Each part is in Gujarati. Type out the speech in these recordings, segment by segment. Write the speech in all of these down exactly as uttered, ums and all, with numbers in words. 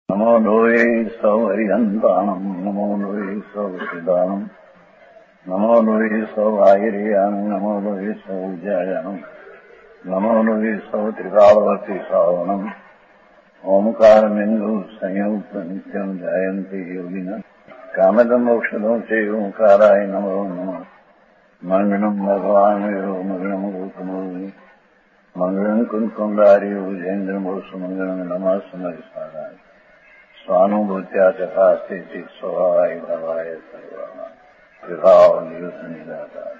નમો લોહે સૌ હરિહંતાણમ નમો લોહે સૌ સિદાનમ નમો લોહે સૌ આયર્યાણમ નમો લોહે સૌ જયાણમ નમો લોહે સૌ ત્રિકાળવતી શ્રાવણમ ઓમકાર બિંદુ સંયુક્ત નિત્યમ જયંતિ યોગિના કામદમ મોક્ષદો છે ઓંકારાય નમો નમઃ મંગળમ ભગવાન વિરો મંગળમ ગોતમોહિ મંગળમ કુંકુંડાર્યો જૈન્દ્રમોષ મંગળમ નમઃ સમરિસારાય સ્વાનુભૂત્યા ચકાસ્તે ચિત સ્વભાવાય ભવાય સર્વમાં વિભાવ નિયુદ્ધ નિરાકાર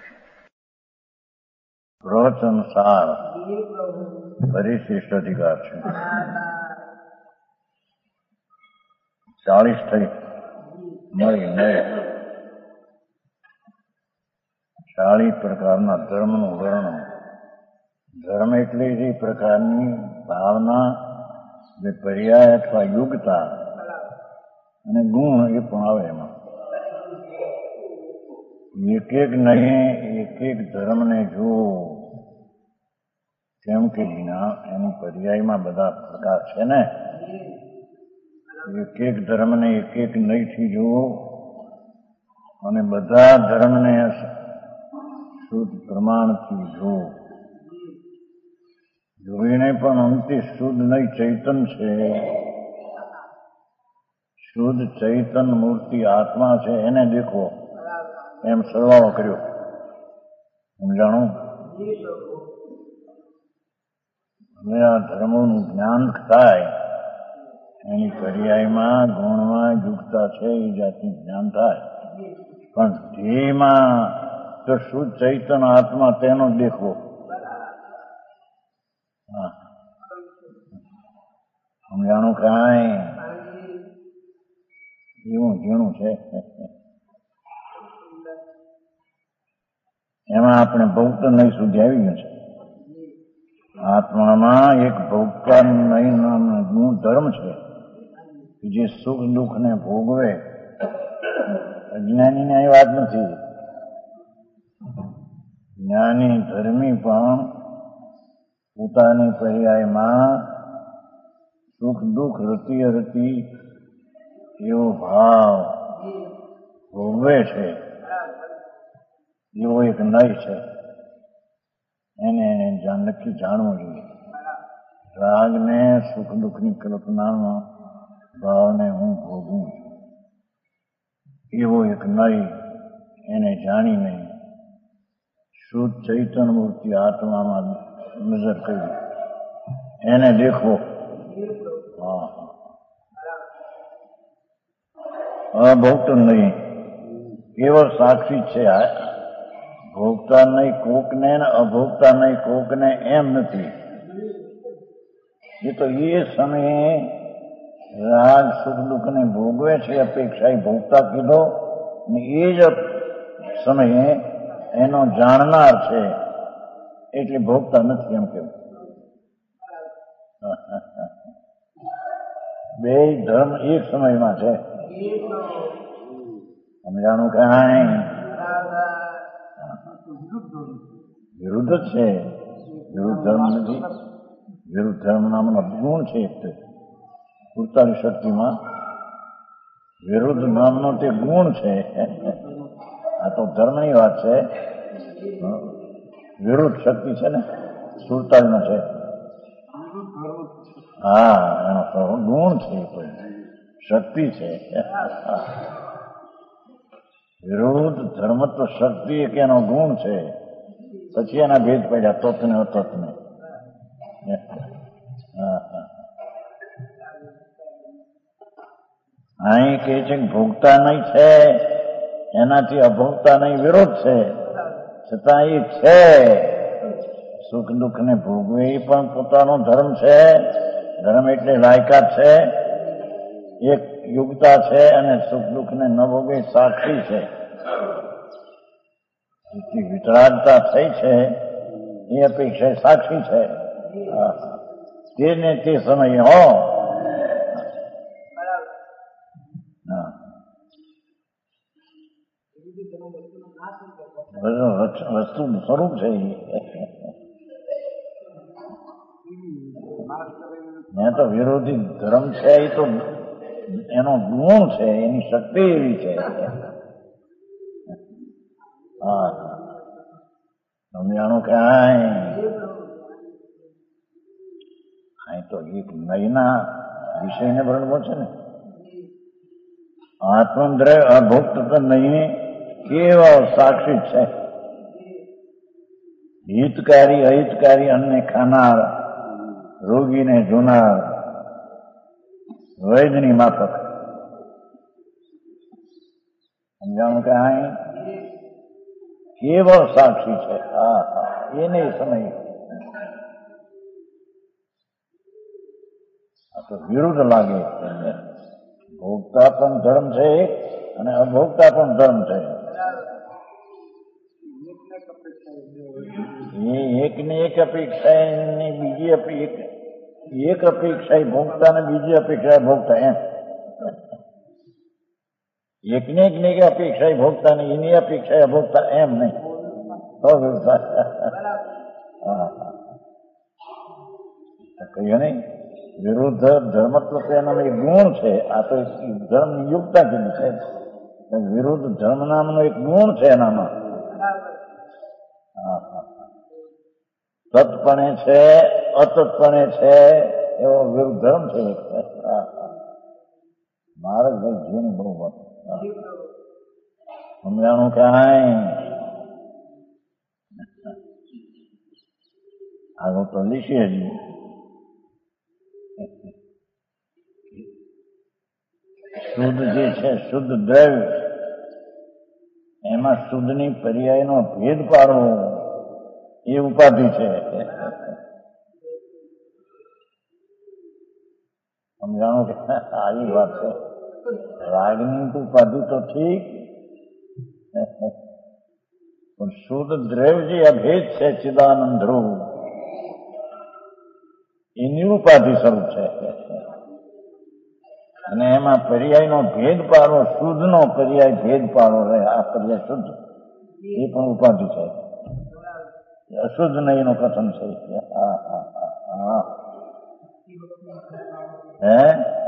પ્રવચન સાર પરિશિષ્ટ અધિકાર છે. ચાલીસ થઈ મળી નય ચાલીસ પ્રકારના ધર્મનું વર્ણન. ધર્મ એટલે એ પ્રકારની ભાવના જે પર્યાય અથવા યુગતા અને ગુણ એ પણ આવે એમાં. એક એક નહીં એક એક ધર્મને જુઓ કેમ કે એની પર્યાયમાં બધા પ્રકાર છે ને. એક એક ધર્મને એક એક નહીંથી જુઓ અને બધા ધર્મને શુદ્ધ પ્રમાણથી જુઓ. જોઈને પણ અંતે શુદ્ધ નહીં ચૈતન છે, શુદ્ધ ચૈતન મૂર્તિ આત્મા છે એને દેખો એમ સરવાળો કર્યો. સમજાણું? હવે આ ધર્મોનું જ્ઞાન થાય એની પર્યાયમાં ગુણમાં યુક્તા છે એ જાતનું જ્ઞાન થાય, પણ ધ્યેયમાં તો શુદ્ધ ચૈતન આત્મા તેનો દેખવો. હા, સમજાણું? કાંઈ એવું ઝીણું છે. એમાં આપણે ભોગતા નહીં સુધી આવી ગયું છે. આત્મામાં એક ભોગતા નહીં નામનો ગુણ ધર્મ છે જે સુખ દુઃખ ને ભોગવે. અજ્ઞાની ની વાત નથી. જ્ઞાની ધર્મી પણ પોતાની પર્યાયમાં સુખ દુઃખ રતી રતી એવો ભાવ ભોગવે છે. એવો એક નય છે. એને નક્કી જાણવું જોઈએ. રાગને સુખ દુઃખની કલ્પનામાં ભાવને હું ભોગવું છું એવો એક નય એને જાણીને શુદ્ધ ચૈતન મૂર્તિ આત્મામાં નજર કરી એને દેખવો. હા, અભોગતો નહીં કેવળ સાક્ષી છે. ભોગતા નહીં કોકને ને અભોગતા નહીં કોકને એમ નથી. એ તો એ સમયે રાગ સુખ દુઃખ ને ભોગવે છે અપેક્ષા એ ભોગતા કીધો ને એ જ સમયે એનો જાણનાર છે એટલે ભોગતા નથી એમ કેવું. બે ધર્મ એક સમયમાં છે. સમજાણું? કાંઈ વિરુદ્ધ જ છે. વિરુદ્ધ ધર્મ નથી. વિરુદ્ધ ધર્મ નામનો ગુણ છે. સુડતાલીસ શક્તિમાં વિરુદ્ધ નામનો તે ગુણ છે. આ તો ધર્મની વાત છે. વિરુદ્ધ શક્તિ છે ને સુડતાલીસમાં છે. હા, એનો ગુણ છે, શક્તિ છે. વિરુદ્ધ ધર્મ તો શક્તિ એક એનો ગુણ છે. પછી એના ભેદ પડ્યા તત્વ ને અતત્વ ને. અહીં કે છે ભોગતા નહીં છે એનાથી અભોગતા નહીં વિરોધ છે, છતાં એ છે. સુખ દુઃખ ને ભોગવે એ પણ પોતાનો ધર્મ છે. ધર્મ એટલે લાયકાત છે, એક યુગતા છે અને સુખ દુઃખ ને ન ભોગવે સાક્ષી છે. જેટલી વિતરાગતા થઈ છે એ અપેક્ષા સાક્ષી છે. તે ને તે સમયે હો વસ્તુ સ્વરૂપ છે. ત્યાં તો વિરોધી ધર્મ છે એ તો એનો ગુણ છે, એની શક્તિ એવી છે. હા સમજાણું કાંઈ અહીં તો એક નયના વિષયને ભણવો છે ને. આત્મદ્રય અભુક્ત નયને કેવળ સાક્ષી છે. હિતકારી અહિતકારી અન્ને ખાનાર, રોગીને જોનાર, વૈદની માફક. સમજાણું કે અહીં કેવળ સાક્ષી છે. હા હા એને સમય આ તો વિરુદ્ધ લાગે. ભોગતા પણ ધર્મ છે અને અભોગતા પણ ધર્મ છે. એ એકને એક અપેક્ષા એની બીજી અપેક્ષા, એક અપેક્ષા ભોગતા ને બીજી અપેક્ષા ભોગતા એમ. એકને એક ને અપેક્ષા ભોગતા ને એની અપેક્ષા ભોગતા એમ નહીં. તો કહ્યું નહીં વિરુદ્ધ ધર્મ એનામાં એક ગુણ છે. આ તો ધર્મની યુક્તા કીધી છે. વિરુદ્ધ ધર્મ નામનો એક ગુણ છે એનામાં. હા હા તત્પણે છે અતત્પણે છે એવો વિરુદ્ધ ધર્મ છે. મારે ભાઈ જીવન બહુ વાત સમજાણું કાંઈ આગળ તો લીખીએ હજી. શુદ્ધ જે છે શુદ્ધ દ્રવ્ય એમાં શુદ્ધની પર્યાયનો ભેદ પાડવો એ ઉપાધિ છે. સમજાણું કે આવી વાત છે. રાગની ઉપાધિ તો ઠીક પણ શુદ્ધ દ્રવ્ય જે અભેદ છે ચિદાનંદ ધ્રુવ એની ઉપાધિ સ્વરૂપ છે. અને એમાં પર્યાયનો ભેદ પાડવો, શુદ્ધનો પર્યાય ભેદ પાડવો રહે. આ પર્યાય શુદ્ધ એ પણ ઉપાધિ છે. અશુદ્ધ નહીં એનો કથન છે. હા હા હા હે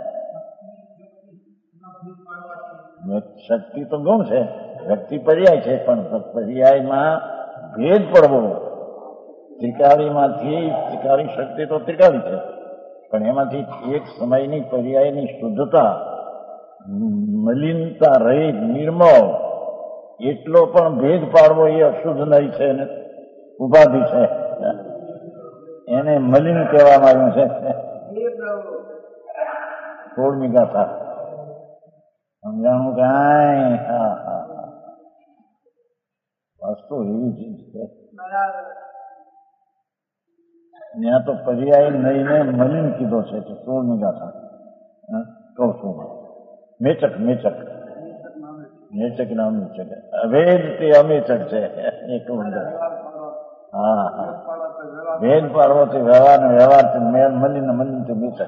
શક્તિ તો ગુણ છે, વ્યક્તિ પર્યાય છે, પણ પર્યાયમાં ભેદ પડવો. ત્રિકાળીમાંથી ત્રિકાળી શક્તિ તો ત્રિકાળી છે, પણ એમાંથી એક સમયની પર્યાયની શુદ્ધતા, મલિનતા રહિત નિર્મળ એટલો પણ ભેદ પાડવો એ અશુદ્ધ નહીં છે ને ઉપાધિ છે. એને મલિન કહેવામાં આવ્યું છે. સોળમી ગાથા સમજાણું કાંઈ. હા હા હા વસ્તુ એવી ચીજ છે. ત્યાં તો પર્યાય નહીને મલિન કીધો છે. સોળમી ગાથા કહું છું. મેચક મેચક મેચક ના અમેચક અભેદ તે અમેચક છે. એક હા હા ભેદ પાડવાથી વ્યવહાર ને વ્યવહાર મલિન મલિન થી મેચક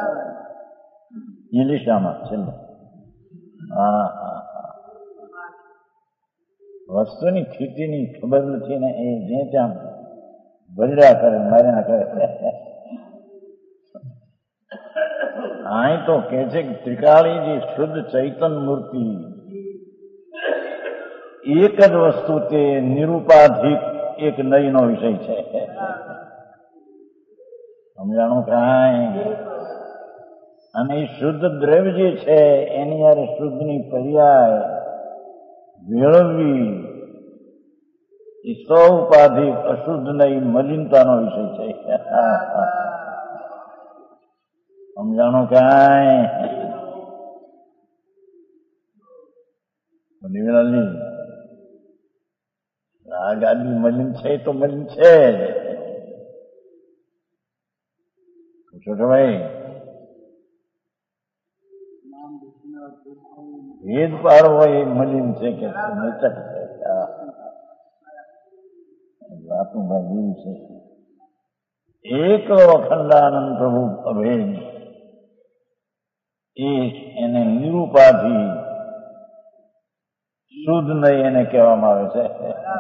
ઇલિશામાં છેલ્લે. હા હા હા વસ્તુની સ્થિતિની ખબર નથી ને એ જે ત્યાં બળ્યા કરે માર્યા કરે. અહીં તો કે છે કે ત્રિકાળી જે શુદ્ધ ચૈતન મૂર્તિ એક જ વસ્તુ તે નિરૂપાધિક એક નયનો વિષય છે. સમજાણું કાંઈ. અને એ શુદ્ધ દ્રવ્ય જે છે એની યારે શુદ્ધની પર્યાય મેળવવી એ સૌ ઉપાધિક અશુદ્ધ નહીં મલિનતાનો વિષય છે. સમજાણું કાંઈ. નિવેલાલી આ ગાડી મલિન છે તો મલિન છે. છોટો ભાઈ ભેદ પાડવો એ મલિન છે કે મેચક છે. વાતું ભાઈ એવું છે. એક અખંડાનંદ પ્રભુ અભેદ એ એને નિરૂપાધિ શુદ્ધ નહીં એને કહેવામાં આવે છે.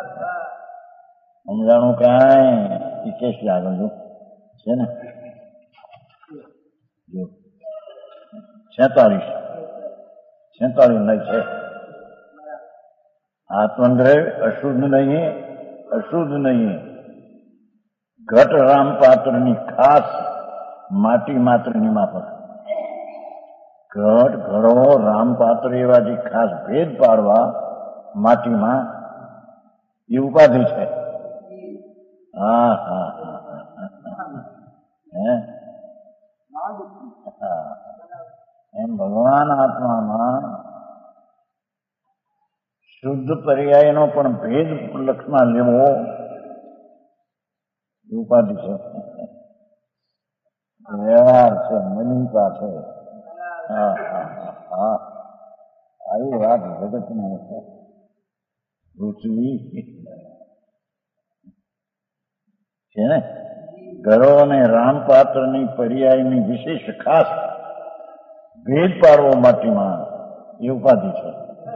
સમજાણું કાંઈ. એ કેશ આગળ જો છે ને જો છેતાલીસ તેતાલીસ નય છે. આત્મદ્રવ્ય અશુદ્ધ નહીં, અશુદ્ધ નહીં. ઘટ રામપાત્રની ખાસ માટી માત્રની માફક. ઘટ ઘડો રામપાત્ર એવા જે ખાસ ભેદ પાડવા માટીમાં એ ઉપાધિ છે. હા હા હે એમ ભગવાન આત્મામાં શુદ્ધ પર્યાયનો પણ ભેદ લક્ષમાં લેવો ઉપાધિ છે, વ્યવહાર છે, મલિનતા છે. હા હા હા આવી વાત જગતને રૂચવી છે ને. ઘરો અને રામપાત્રની પર્યાયની વિશેષ ખાસ ભેદ પાડવો માટીમાં એ ઉપાધિ છે.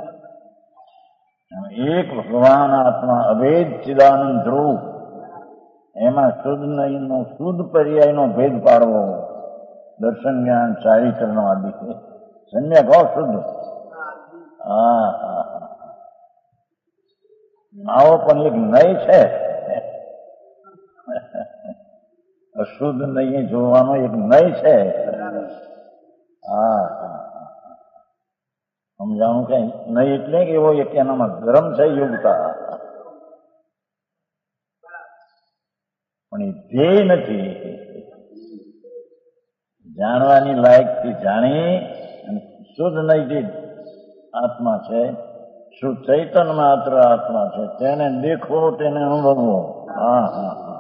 એક ભગવાન આત્મા અભેદ ચિદાનંદ ધ્રુવ એમાં શુદ્ધ નહીંનો શુદ્ધ પર્યાયનો ભેદ પાડવો દર્શન જ્ઞાન ચારિત્રનો આદિ છે. સમ્યક હો શુદ્ધ. હા હા આવો પણ એક નય છે. અશુદ્ધ નહીં જોવાનો એક નય છે. હા હા સમજાણું કઈ નહીં એટલે કે એવો એક એનામાં ગરમ છે યોગતા, પણ એ ધ્યેય નથી. જાણવાની લાયકથી જાણી અને શુદ્ધ નહીં જે આત્મા છે, શુદ્ધ ચૈતન્ય માત્ર આત્મા છે, તેને દેખવો, તેને અનુભવવો. હા હા હા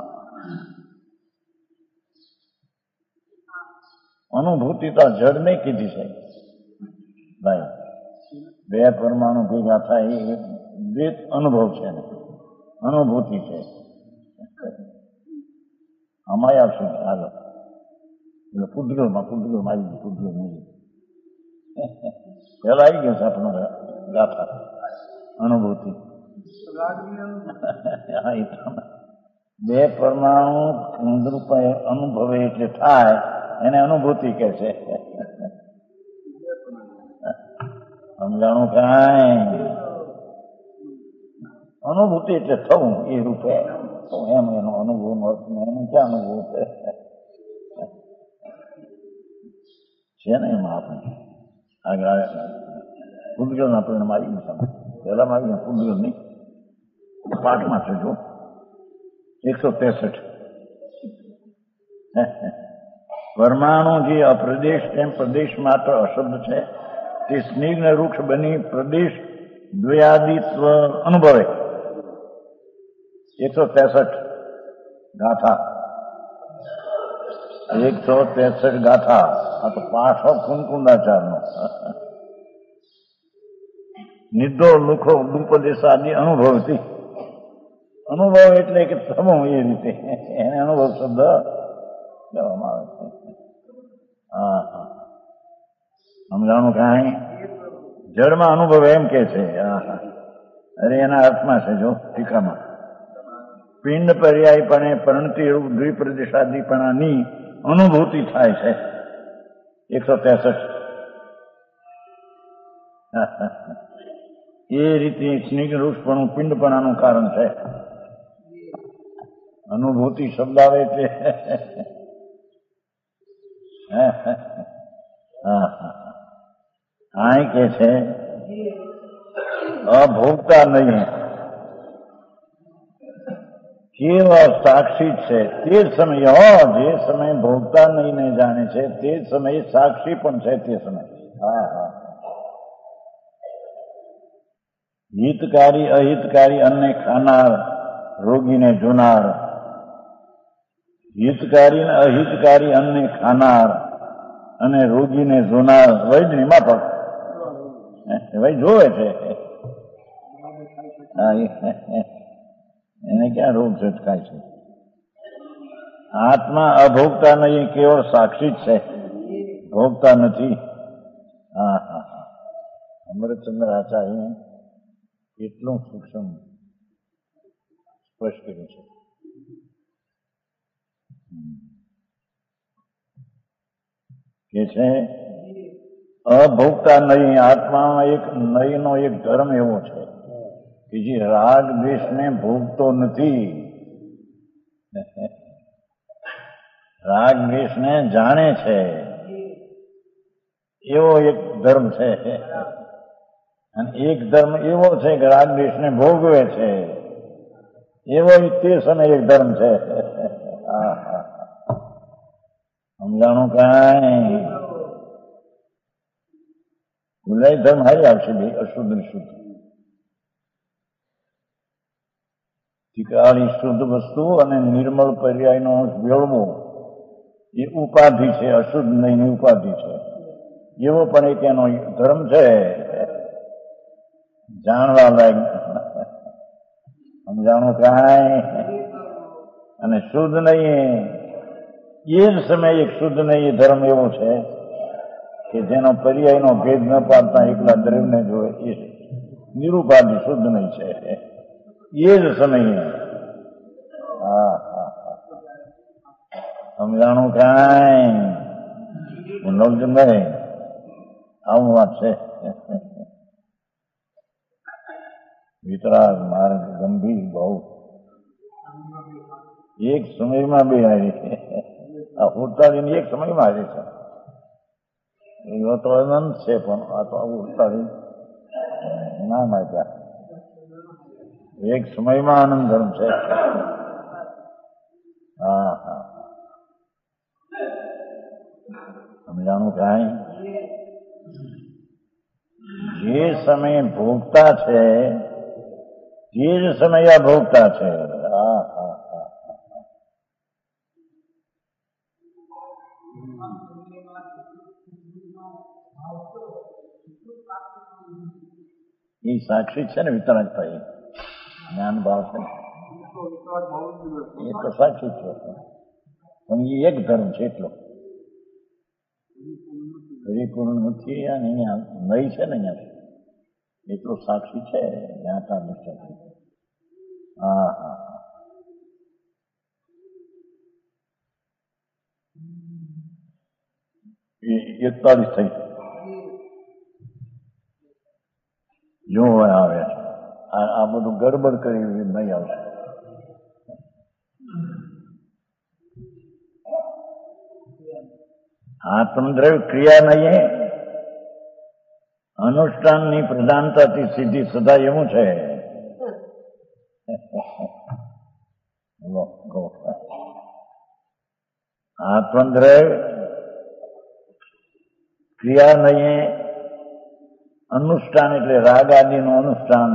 અનુભૂતિ તો જડ નહીં કીધી છે ભાઈ. બે પરમાણુ ભેગા થાય એ બે અનુભવ છે ને અનુભૂતિ છે. અમાય આવશે આગળ એટલે પુદ્ગલમાં પુદ્ગલમાં આવી ગયું. પુદ્ગલ મૂલ્ય પેલા આવી ગયો છે આપણો ગાથા અનુભૂતિ. બે પરમાણુ રૂપે અનુભવે એટલે થાય એને અનુભૂતિ કહે છે. સમજાણું કાંઈ અનુભૂતિ એટલે થવું એ રૂપે એમ એનો અનુભવ અર્થ એનું ક્યાં અનુભવ છે ને એમાં આપણે આગળ પુદ્ગલના પરિણામ આવી ગયું. પહેલામાં આવી ગયા પુદ્ગલ નહીં પાઠમાં છે જો એકસો ત્રેસઠ પરમાણુ જે અપ્રદેશ તેમ પ્રદેશ માત્ર અશબ્દ છે તે સ્નિગ્ધ વૃક્ષ બની પ્રદેશ દ્વયાદિત્વ અનુભવે. એકસો ત્રેસઠ ગાથા એકસો ત્રેસઠ ગાથા આ તો પાઠ કુંકુંદાચારનો. નિધો લુખો દુપદેશ આદિ અનુભવતી. અનુભવ એટલે કે સમૂહ એ રીતે એને અનુભવ શબ્દ કહેવામાં આવે છે. હા હા સમજાણું કાંઈ જળમાં અનુભવ એમ કે છે. હા હા અરે એના અર્થમાં છે જો ટીકામાં પિંડ પર્યાયપણે પરિણતિ રૂપ દ્વિપ્રદેશાદિપણાની અનુભૂતિ થાય છે. એકસો ત્રેસઠ એ રીતે સ્નિગ્ધ રૂપપણું પિંડપણાનું કારણ છે. અનુભૂતિ શબ્દ આવે એટલે હા હા કે છે અભોગતા નહીં કેવળ સાક્ષી છે. તે સમય જે સમય ભોગતા નહીં ને જાણે છે તે સમયે સાક્ષી પણ છે. તે સમય હા હા હિતકારી અહિતકારી અન્ને ખાનાર રોગીને જોનાર, હિતકારી ને અહિતકારી અન્ને ખાનાર અને રોગીને જોનાર વૈદ્યની માફક ભાઈ જોવે છે. એને ક્યાં રોગ ઝટકાય છે. આત્મા અભોગતા નહીં કેવળ સાક્ષી જ છે, ભોગતા નથી. હા હા હા અમૃતચંદ્ર આચાર્ય એટલું સૂક્ષ્મ સ્પષ્ટ કર્યું છે. કે છે અભોગતા નહીં. આત્મામાં એક નયનો એક ધર્મ એવો છે કે જે રાગ દ્વેષને ભોગતો નથી, રાગ દ્વેષને જાણે છે, એવો એક ધર્મ છે. અને એક ધર્મ એવો છે કે રાગ દ્વેષને ભોગવે છે, એવો તે સમય એક ધર્મ છે. સમજાણું કાંઈ? ભૂલાય ધર્મ હારી આવશે બે, અશુદ્ધ ને શુદ્ધ. ઠીકાળી શુદ્ધ વસ્તુ અને નિર્મળ પર્યાયનો અંશ મેળવો એ ઉપાધિ છે, અશુદ્ધ નહીં ઉપાધિ છે. એવો પણ એક એનો ધર્મ છે, જાણવા લાયક. સમજાણું કાંઈ? અને શુદ્ધ નહીં એ જ સમયે એક શુદ્ધ નહીં એ ધર્મ એવો છે કે જેનો પર્યાયનો ભેદ ન પાડતા એકલા દ્રવ્યને જોવે એ નિરુપાધિ શુદ્ધ નહીં છે એ જ સમયે. હા હા સમજાણું કાંઈ? નવજનભાઈ આવું વાત છે. વિતરાગ માર્ગ ગંભીર બહુ એક સમયમાં બે હારી છે. આ ઉડતાળીની એક સમયમાં હારી છે. એવો તો અનંત છે, પણ આ તો ઉડતાળી ના માગ્યા. એક સમયમાં આનંદ ધર્મ છે. હા હા સમજાણું કાંઈ? જે સમયે ભોગતા છે તે જ સમય અભોગતા છે. હા હા હા એ સાક્ષી છે ને વિતરાગ થાય જ્ઞાન ભાવ છે એ તો સાક્ષી છે, પણ એ એક ધર્મ છે એટલો પરિપૂર્ણ નથી. અને અહીંયા નહીં છે ને અહીંયા એટલો સાક્ષી છે જ્ઞાતા નિષ્ઠા. હા હા એકતાલીસ થઈ જો આવે છે. આ બધું ગડબડ કરી નહીં આવશે. આત્મદ્રવ્ય ક્રિયા નહીં અનુષ્ઠાનની પ્રધાનતાથી સીધી સદા એવું છે. આત્મદ્રવ્ય ક્રિયા નહીં અનુષ્ઠાન એટલે રાગ આદિનું અનુષ્ઠાન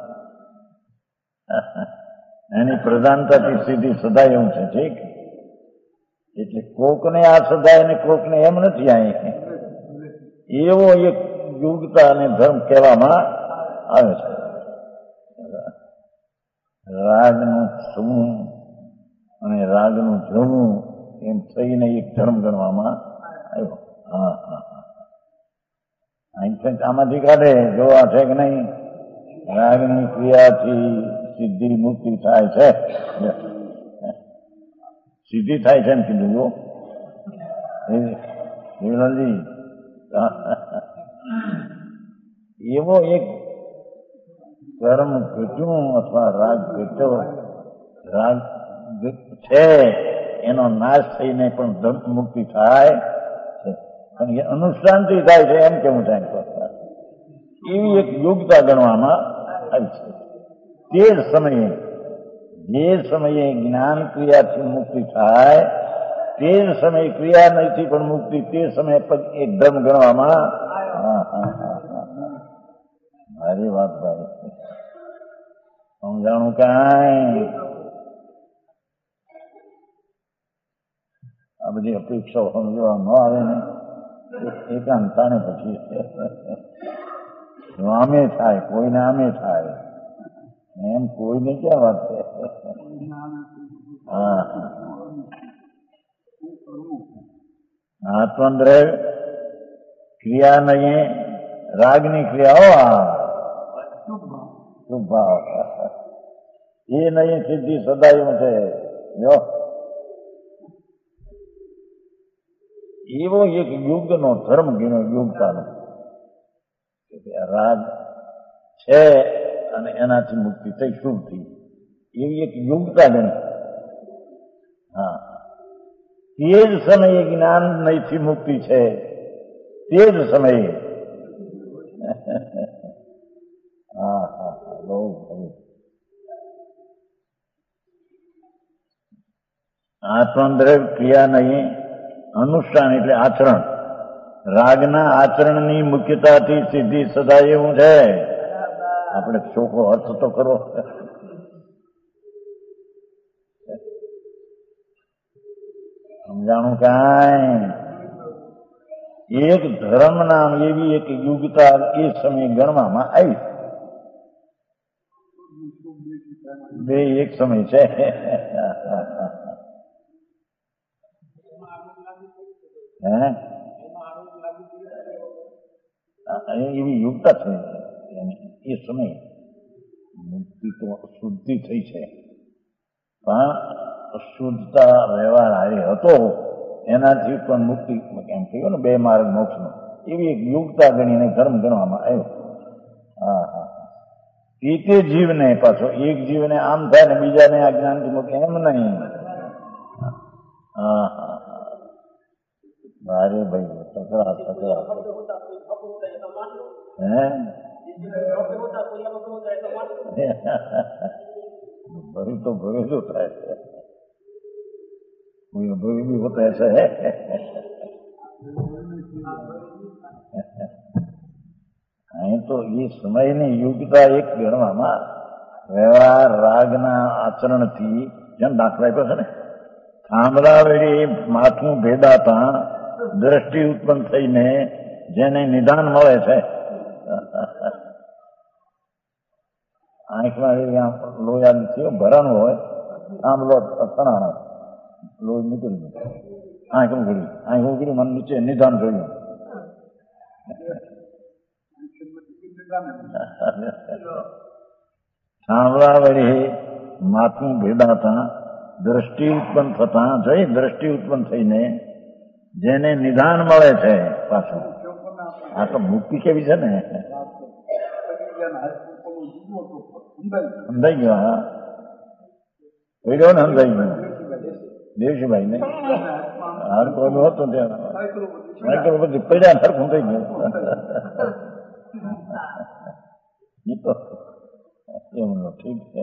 એની પ્રધાનતાથી સીધી સદા એવું છે. ઠીક, એટલે કોકને આ સદાય ને કોકને એમ નથી. અહીં એવો એક યોગ્યતા અને ધર્મ કહેવામાં આવે છે. રાગનું થવું અને રાગનું જવું એમ થઈને એક ધર્મ ગણવામાં આવ્યો. હા હા આમાંથી કાઢે જોવા છે કે નહીં? રાગની ક્રિયાથી સિદ્ધિ મુક્તિ થાય છે. સિદ્ધિ થાય છે ને કીધું જો એવો એક કર્મ ઘટ્યું અથવા રાગ ઘટ્યો, રાગ છે એનો નાશ થઈને પણ મુક્તિ થાય છે. પણ એ અનુષ્ઠાનથી થાય છે એમ કેવું થાય એવી એક યોગ્યતા ગણવામાં આવી છે. તે જ સમયે જે સમયે જ્ઞાન ક્રિયાથી મુક્તિ થાય તે જ સમયે ક્રિયા નથી પણ મુક્તિ તે સમયે એક ધર્મ ગણવામાં. હા હા હા મારી વાત ભાઈ સમજાણું કાંઈ? આ બધી અપેક્ષાઓ સમજવા ન આવે ને એકાંતાને પછી આમે થાય કોઈને આમે થાય એમ કોઈને ક્યાં વાત છે. હા આત્મદ્રવ્ય ક્રિયા નહીં રાગની ક્રિયાઓ શુભ ભાવ એ નહીં સિદ્ધિ સદાયું છે. જો એવો એક યુગનો ધર્મ ગીનો યોગતાનો રાગ છે અને એનાથી મુક્તિ થઈ શુભથી એવી એક યોગ્યતા ગણી. હા, તે જ સમયે જ્ઞાન નહીંથી મુક્તિ છે, તે જ સમયે. હા હા હા બહુ બહુ આત્મદ્રવ ક્રિયા નહીં, અનુષ્ઠાન એટલે આચરણ. રાગના આચરણની મુખ્યતાથી સિદ્ધિ સદાય એવું છે. આપણે ચોખ્ખો અર્થ તો કરો. સમજાણું કાંઈ? એક ધર્મ નામ એવી એક યોગ્યતા એ સમયે ગણવામાં આવી. બે એક સમય છે. હે એવી યોગ્યતા છે એ સમય. મુક્તિ તો શુદ્ધિ થઈ છે, પણ શુદ્ધતા વ્યવહાર હારે હતો એનાથી પણ મુક્તિ એમ થયો ને બે માર્ગ મોક્ષનો એવી એક યોગ્યતા ગણીને ધર્મ ગણવામાં આવ્યો. હા હા તે તે જીવને પાછો એક જીવને આમ થાય ને બીજાને આ જ્ઞાનથી મુક્તિ એમ નહીં. હા હા ભારે ભાઈ તકરા તકરા હે ભરી તો ભરે જો થાય છે, ભરી બી હોતા છે. અહીં તો એ સમયની યોગ્યતા એક ગણવામાં વ્યવહાર રાગના આચરણથી જેમ દાખલા આપ્યો છે ને, થાંભલા વેળી માથું ભેદાતા દ્રષ્ટિ ઉત્પન્ન થઈને જેને નિદાન મળે છે. આંખમાં લોહી આદિ થયો ભરાનું હોય, થાંભલો અથડાણો લોહી નીકળી ગયું, આંખ ઉઘડી આંખ ઉઘડી મને નીચે નિદાન જોયું. થાંભલા વળી માથું ભેદાતા દ્રષ્ટિ ઉત્પન્ન થતા જઈ દ્રષ્ટિ ઉત્પન્ન થઈને જેને નિદાન મળે છે પાછું. આ તો મુક્તિ કેવી છે ને, સમજાઈ ગયો. હા પડ્યો ને સમજાઈ ગયો. દેવજીભાઈ ને હાર કોઈ હતું ત્યાં પછી પડ્યા સરખું થઈ ગયું. એ તો એમનો ઠીક છે.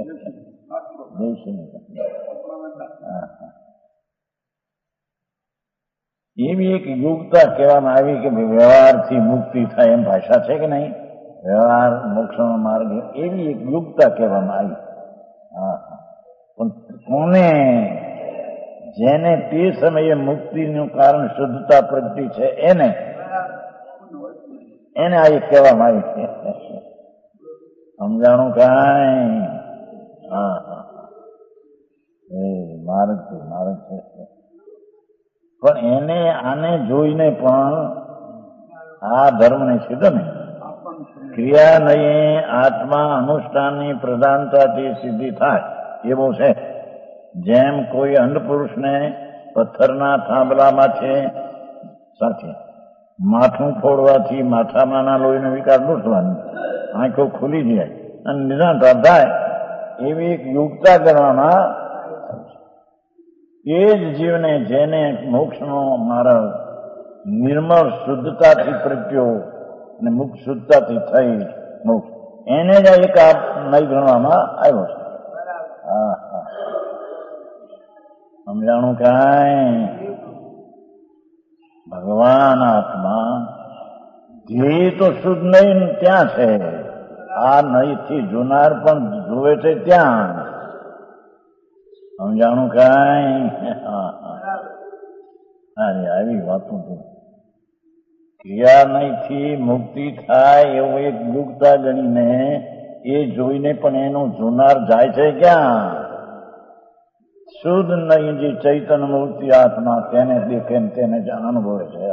એવી એક યોગ્યતા કહેવામાં આવી કે વ્યવહારથી મુક્તિ થાય એમ ભાષા છે કે નહીં, વ્યવહાર મોક્ષનો માર્ગ એવી એક યોગ્યતા કહેવામાં આવી. હા પણ કોને જેને તે સમયે મુક્તિનું કારણ શુદ્ધતા પ્રગટી છે એને એને આ એક કહેવામાં આવી. સમજાણું કાંઈ? હા હા એ માર્ગ છે માર્ગ છે. પણ એને આને જોઈને પણ આ ધર્મ નહીં સીધો ને ક્રિયા નહીં આત્મા અનુષ્ઠાનની પ્રધાનતાથી સિદ્ધિ થાય એવો છે. જેમ કોઈ અંધ પુરુષને પથ્થરના થાંભલામાં છે સાથે માથું ફોડવાથી માથામાંના લોહીનો વિકાર દૂર થવાનો, આંખો ખુલી જાય અને નિદાન પ્રાપ્ત થાય એવી એક યોગ્યતા ગણવામાં એ જ જીવને જેને મોક્ષનો માર્ગ નિર્મળ શુદ્ધતાથી પ્રગટ્યો અને મુક્ત શુદ્ધતાથી થઈ મોક્ષ એને જ એક આ નહીં ગણવામાં આવ્યો છે. હા હા સમજાણું કાંઈ? ભગવાન આત્મા ધ્યેય તો શુદ્ધ નહીં ત્યાં છે, આ નહીંથી જોનાર પણ જોવે છે ત્યાં. સમજાણું કાંઈ? અરે આવી વાતો તો ક્રિયા નહીંથી મુક્તિ થાય એવું એક યોગ્યતા ગણીને એ જોઈને પણ એનું જોનાર જાય છે ક્યાં? શુદ્ધ નહીં જે ચૈતન્ય મૂર્તિ આત્મા તેને દેખે ને તેને જ અનુભવે છે.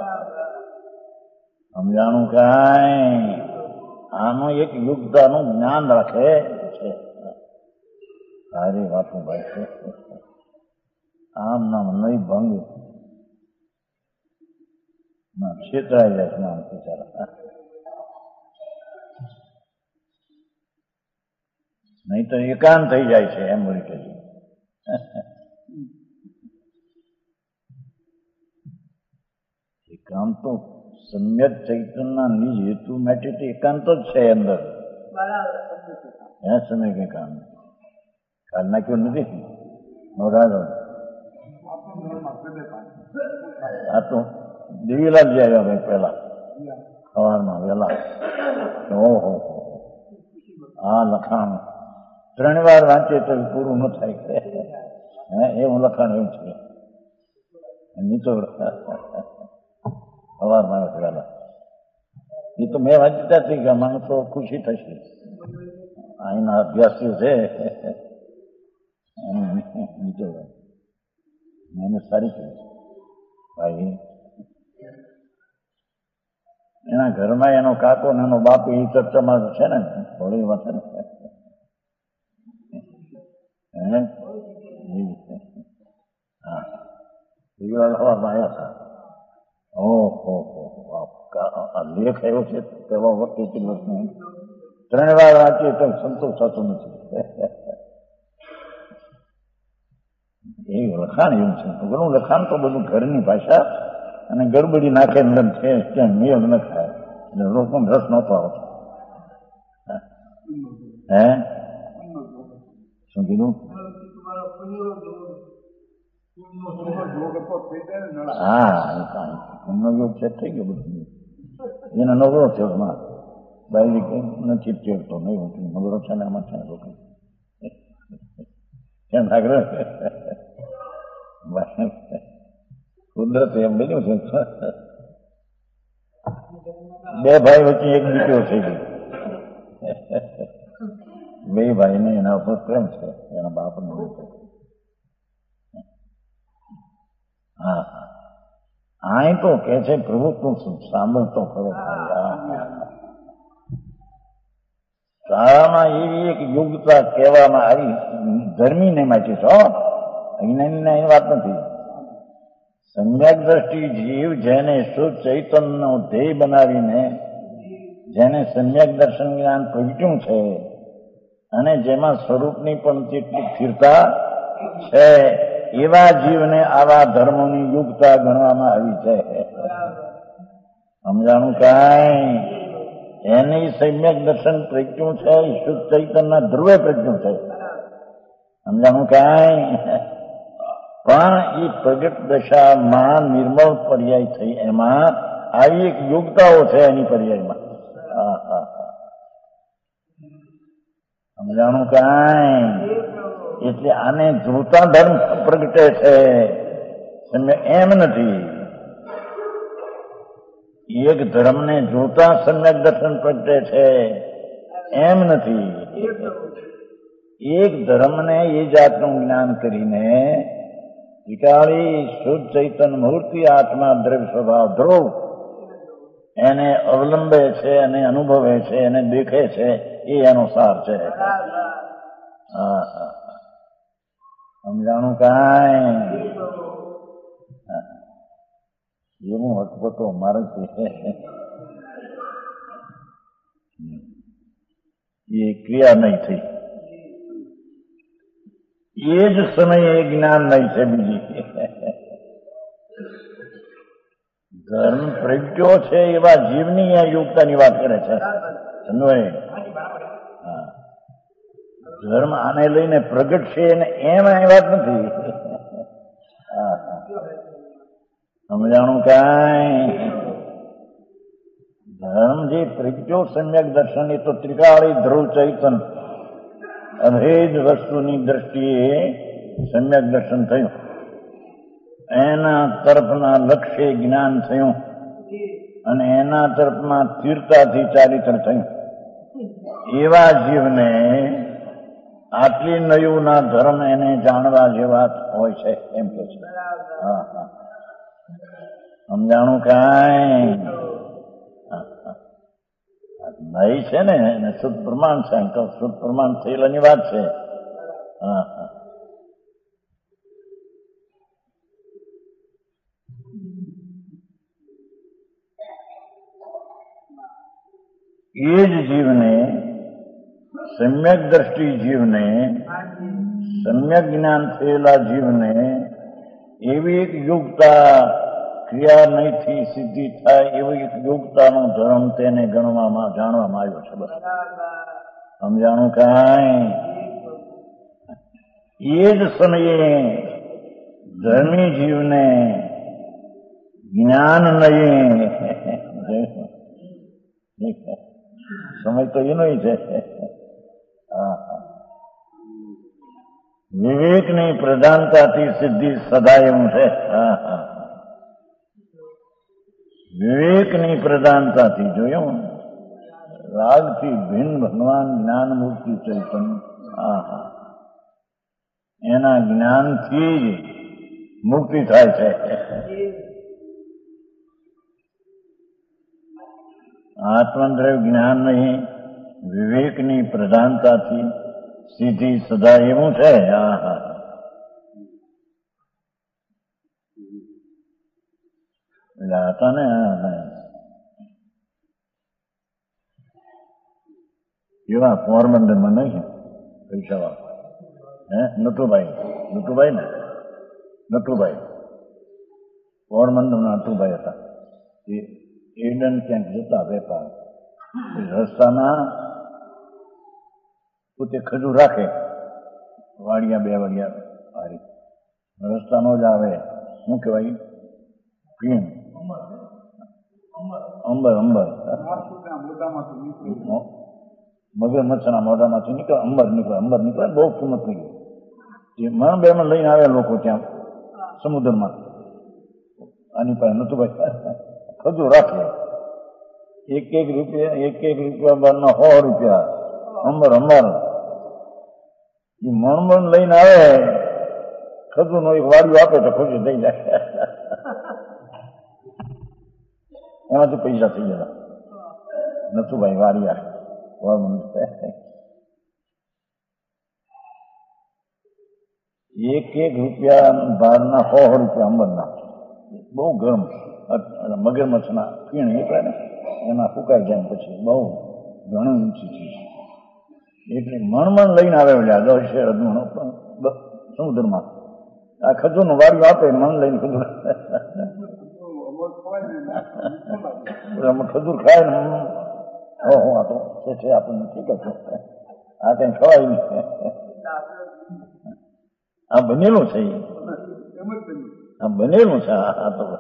સમજાણું કાંઈ? આનું એક યોગ્યતાનું જ્ઞાન રાખે છે. સારી વાતો ભાઈ છે. આમ નામ નહીં ભંગ છેતરાઈ જાય છે નામ બિચારા. નહીં તો એકાંત થઈ જાય છે એમ બોલી કે એકાંત તો સમ્યક ચૈતન્યના નિજ હેતુ માટે તો એકાંત જ છે અંદર. હે સમય કે કામ કાલ નાખ્યું નથી મોરારો આ તો દેવીલાલ જઈ આવ્યા ભાઈ પેલા સવારમાં વહેલા. ઓહો આ લખાણ ત્રણ વાર વાંચે તો પૂરું ન થાય. હે એવું લખાણ એવું છે નીચો સવારમાં વહેલા. એ તો મેં વાંચતા હતી કે માણસો ખુશી થશે. અહીંના અભ્યાસીઓ છે નીચો એને સારી કરી ભાઈ. એના ઘરમાં એનો કાકો ને એનો બાપ એ ચર્ચામાં છે ને થોડી વાત ને. હા સવારમાં આવ્યા હતા. ઓહો લેખ આવ્યો છે પેલો વખતે ત્રણ વાર વાંચીએ તો સંતોષ થતો નથી. એવું લખાણ એવું છે. ઘણું લખાણ તો બધું ઘરની ભાષા અને ગડબડી નાખે છે ક્યાં નિયમ ન થાય એટલે લોકોને રસ નહોતો આવતો. હે શું કીધું? હા એમનો યોગ છે થઈ ગયો બધું. એનો નવરો થયો માં બાઈ નથી ચેડતો નહીં નવરો છે ને આમાં છે લોકો કેમ આગળ કુદરત એમ બન્યું છે. બે ભાઈ વચ્ચે એક દીકરો થઈ ગયો. બે ભાઈ ને એના ઉપર પ્રેમ છે એના બાપ ને. હા આ તો કે છે પ્રભુ તું સાંભળતો ખરો. શાળામાં એવી એક યોગ્યતા કહેવામાં આવી ધર્મીને માટે છો અજ્ઞાનીને એની વાત નથી. સમ્યક દ્રષ્ટિ જીવ જેને શુદ્ધ ચૈતન્યનો ધ્યેય બનાવીને જેને સમ્યક દર્શન જ્ઞાન પ્રગટ્યું છે અને જેમાં સ્વરૂપની પણ તેટલી સ્થિરતા છે એવા જીવને આવા ધર્મોની યુક્તા ગણવામાં આવી છે. સમજાણું કાંઈ? એની સમ્યક દર્શન પ્રગટ્યું છે શુદ્ધ ચૈતન્યના ધ્રુવે પ્રગટ્યું છે. સમજાણું કાંઈ? પણ એ પ્રગટ દશામાં નિર્મળ પર્યાય થઈ એમાં આવી એક યોગ્યતાઓ છે એની પર્યાયમાં. હા હા હા સમજાણું કાંઈ? એટલે આને જોતા ધર્મ પ્રગટે છે એમ નથી. એક ધર્મને જોતા સમ્યક દર્શન પ્રગટે છે એમ નથી. એક ધર્મને એ જાતનું જ્ઞાન કરીને વિકાળી શુદ્ધ ચૈતન્ય મૂર્તિ આત્મા દ્રવ્ય સ્વભાવ ધ્રુવ એને અવલંબે છે અને અનુભવે છે એને દેખે છે એ એનો સાર છે. હા હા સમજાણું કાંઈ? એવું અટપટો મારે એ ક્રિયા નહીં થઈ એ જ સમયે જ્ઞાન નહીં છે. બીજી ધર્મ પ્રગટ્યો છે એવા જીવની આ યોગતાની વાત કરે છે. સમજાય? હા ધર્મ આને લઈને પ્રગટ છે ને એમ આ વાત નથી. હા સમજાણું કાંઈ? ધર્મ જે પ્રગટ્યો સમ્યક દર્શન એ તો ત્રિકાળી ધ્રુવ ચૈતન અભેદ વસ્તુની દ્રષ્ટિએ સમ્યક દર્શન થયું. એના તરફના લક્ષ્ય જ્ઞાન થયું અને એના તરફમાં સ્થિરતાથી ચારિત્ર થયું. એવા જીવને આટલી નયુના ધર્મ એને જાણવા જેવા હોય છે એમ કે છે. હા હા સમજાણું કાંઈ? નહીં છે ને એને શુદ્ધ પ્રમાણ છે તો શુદ્ધ પ્રમાણ થયેલાની વાત છે. હા હા એ જ જીવને સમ્યક દ્રષ્ટિ જીવને, સમ્યક જ્ઞાન થયેલા જીવને એવી એક યોગતા ક્રિયા નહીંથી સિદ્ધિ થાય એવી એક યોગતાનો ધર્મ તેને ગણવામાં જાણવામાં આવ્યો છે. બસ સમજાણું કાંઈ? એ જ સમયે ધર્મી જીવને જ્ઞાન નહીં, સમય તો એનો છે. વિવેકની પ્રધાનતાથી સિદ્ધિ સદાય એમ છે. વિવેકની પ્રધાનતાથી જોયું, રાગથી ભિન્ન ભગવાન જ્ઞાન મૂર્તિ ચૈતન્ય, હા એના જ્ઞાનથી જ મુક્તિ થાય છે. આત્મદ્રવ્ય જ્ઞાન નહીં, વિવેકની પ્રધાનતાથી સીધી સદા એવું છે. હા હા એટલે હતા ને એવા પોરબંદરમાં નહીં પૈસા વાળા, હે નટુભાઈ, નટુભાઈ ને નટુભાઈ પોરબંદરના નટુભાઈ હતા. એ એડન ક્યાંક જતા વેપાર, રસ્તામાં પોતે ખજૂર રાખે, વાડિયા બે વાડિયા હારી, રસ્તાનો જ આવે શું કહેવાય પીણ, અંબર અંબર મગરમચ્છના મોઢામાંથી નીકળે, અંબર નીકળે, અંબર નીકળે, બહુ કિંમત થઈ ગઈ. એ મણ બે માં લઈને આવ્યા લોકો ત્યાં સમુદ્રમાં. આની પાસે નતું ભાઈ ખજૂર રાખે, એક એક રૂપિયા એક એક રૂપિયા બારના સો રૂપિયા અંબર અંબર. એ મણ મણ લઈને આવે, ખજૂર નો એક વાડિયો આપે તો ખજૂર થઈ જાય, એમાંથી પૈસા થઈ ગયા. નથુભાઈ વાડિયા એક એક રૂપિયા ભારના સો રૂપિયા અંબરના, બહુ ગરમ મગરમચ્છના પીણ નીકળે ને એના ફૂંકાઈ જાય પછી બહુ ઘણું ઊંચી ચીજ. એટલે મણમણ લઈને આવે સમુદ્રમાં, આ ખજૂરનું વાડિયું આપે, મણ લઈને ખજૂર ખજૂર ખાય ને ઓહો આ તો છે છે આપણને ઠીક જ છે, આ કઈ ખવાય નહીં. આ બનેલું છે, આ બનેલું છે. આ તો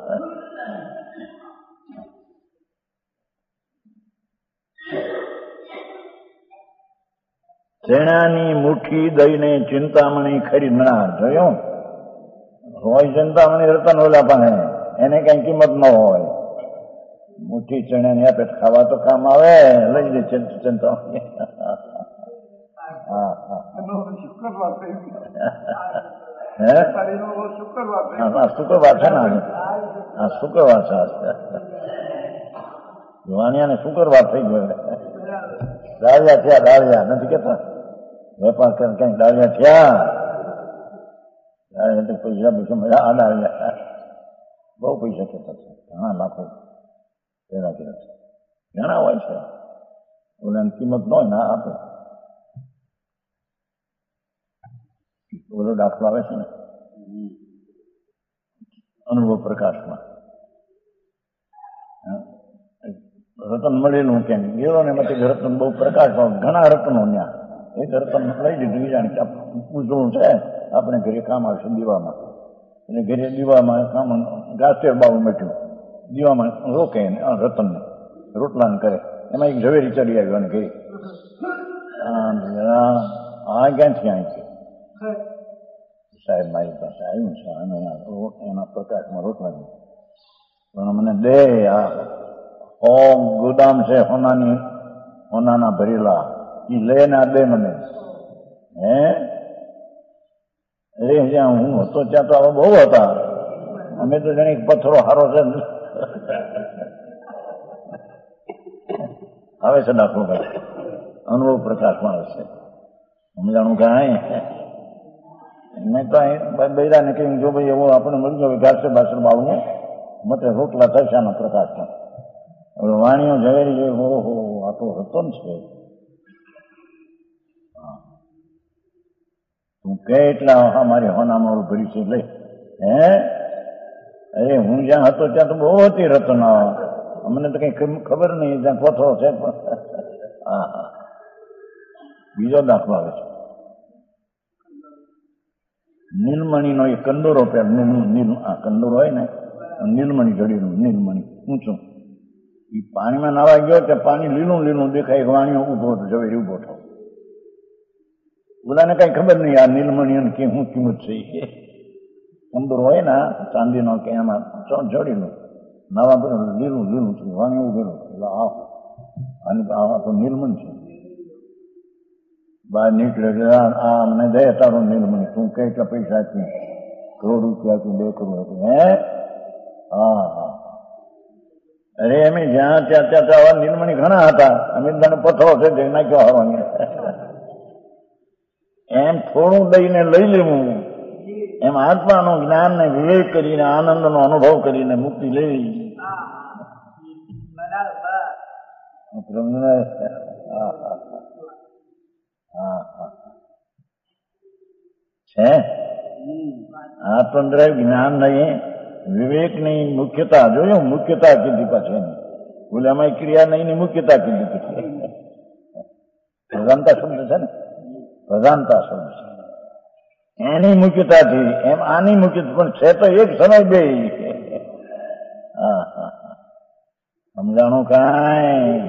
ચણાની મુઠ્ઠી દઈને ચિંતામણી ખરીદનાર જોયું હોય, ચિંતામણી રતન ઓલા પાસે એને કઈ કિંમત ન હોય. મુઠ્ઠી ચણાની આપે ખાવા તો કામ આવે, લઈ લે ચિંતામણી. હા હા હે શુક્રવાર છે ને, હા શુક્રવાર છે. વાણિયાને શુક્રવાર થઈ ગયો, દાળિયા થયા, દાળિયા નથી કેતા વેપાર કરે કઈક દાળિયા થયા, દાળિયા પૈસા પૈસા મજા. આ દાળિયા બહુ પૈસા કહેતા છે, ઘણા લાખો પેલા કે ઘણા હોય છે, ઓલાની કિંમત ન હોય ના આપે. ઓલો દાખલો આવે છે ને અનુભવ પ્રકાશમાં, રતન મળેલું કેમ ગયો ને મતે રતન બહુ પ્રકાશ, ઘણા રતનો ત્યાં એક રતન લઈ દીધું, જાણે કે પૂછવું છે આપણે ઘરે કામ આવશે દીવામાં, એટલે ઘરે દીવામાં કામ ગાસ્ટેર બાવું બેઠ્યું, દીવામાં રોકે રતનને રોટલાને કરે, એમાં એક ઝવેરી ચડી આવ્યો અને ઘરે આ ક્યાંથી આવી છે સાહેબ મારી પાસે આવ્યું છે અને એના પ્રકાશમાં રોટલા પણ મને દે, આ હો ગોદામ છે હોનાની, હોનાના ભરેલા, એ લે ને દે મને. હે એ જ્યાં હું હતો ત્યાં તો આવા બહુ હતા, અમે તો જાણે પથ્થરો હારો છે. આવે છે દાખલો ભાઈ, અનુભવ પ્રકાશમાં આવે છે. સમજાણું કાંઈ મેં તો બૈરાને કહ્યું જો ભાઈ એવું આપણે મળી જાય ઘાસર બાસર બાવનું મતે રોટલા થશે આના પ્રકાશમાં. વાણીઓ ઝવેરી જોઈ, ઓહો આ તો રતન છે. તું કે એટલા અમારી હોનામાં ભરી છે લે. હે અરે હું જ્યાં હતો ત્યાં તો બહુ હતી રતન, અમને તો કઈ ખબર નહીં, ત્યાં કોથળો છે. હા હા. બીજો દાખલો આવે છે, નીલમણીનો એ કંદોરો પેર નીલ કંદોરો હોય ને, નીલમણી ઘડીનું નીલમણી ઊંચું, એ પાણીમાં નાવા ગયો કે પાણી લીલું લીલું દેખાય, વાણીઓ ઉભો હતો, ઝવેરી ઉભો હતો. ઓલાને કઈ ખબર નહીં આ નીલમણી કે શું કિંમત છે. કંદોરો હોય ને ચાંદીનો કે એમાં જોડેલું નાવા બધું લીલું લીલું છે, વાણી ઉભેલું. એટલે આ તો નીલમણી છે. બહાર નીકળે આ અમને દે તારો નીલમણી, તું કઈ કે પૈસા આપી, કરોડ રૂપિયા આપી, બે કરોડ આપી. હે હા હા. અરે એમ જ્યાં ત્યાં ત્યાં ત્યાં નીલમણી ઘણા હતા, અમીરદાને પથ્થરો છે તે નાખ્યો હવાની. એમ થોડું દઈને લઈ લેવું, એમ આત્માનું જ્ઞાન ને વિવેક કરીને આનંદનો અનુભવ કરીને મુક્તિ લેવી. છે આત્મદ્રવ જ્ઞાન નહીં, વિવેક ની મુખ્યતા જોયું, મુખ્યતા કીધી પાછી એની બોલે અમારી ક્રિયા નહીં ની મુખ્યતા કીધી પછી. પ્રધાનતા શબ્દ છે ને, પ્રધાનતા શબ્દ છે, એની મુખ્યતાથી એમ આની મુખ્યતા પણ છે તો એક સમય બે. હા હા સમજાણું કાંઈ.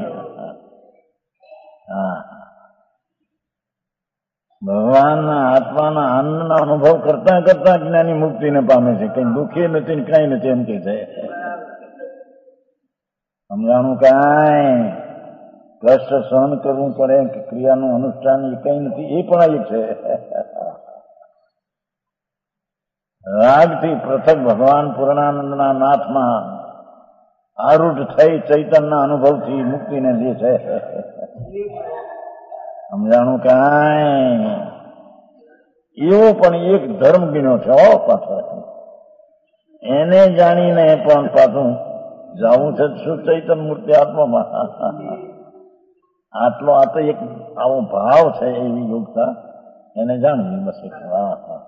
હા ભગવાનના આત્માના આનંદના અનુભવ કરતા કરતા જ્ઞાની મુક્તિને પામે છે, કઈ દુઃખી નથી ને કઈ નથી એમ કે છે. સમજાણું કાંઈ. કષ્ટ સહન કરવું પડે કે ક્રિયાનું અનુષ્ઠાન એ કઈ નથી, એ પણ એક છે. રાગથી પૃથક ભગવાન પૂર્ણાનંદના નાથમાં આરૂઢ થઈ ચૈતનના અનુભવથી મુક્તિને દે છે. સમજાણું કાંઈ. એવો પણ એક ધર્મ ગીનો છે હો પાછો, એને જાણીને પણ પાછું જવું છે શું ચૈતન મૂર્તિ આત્મામાં. આટલો આ તો એક આવો ભાવ છે, એવી યોગતા એને જાણવી બસ. હા હા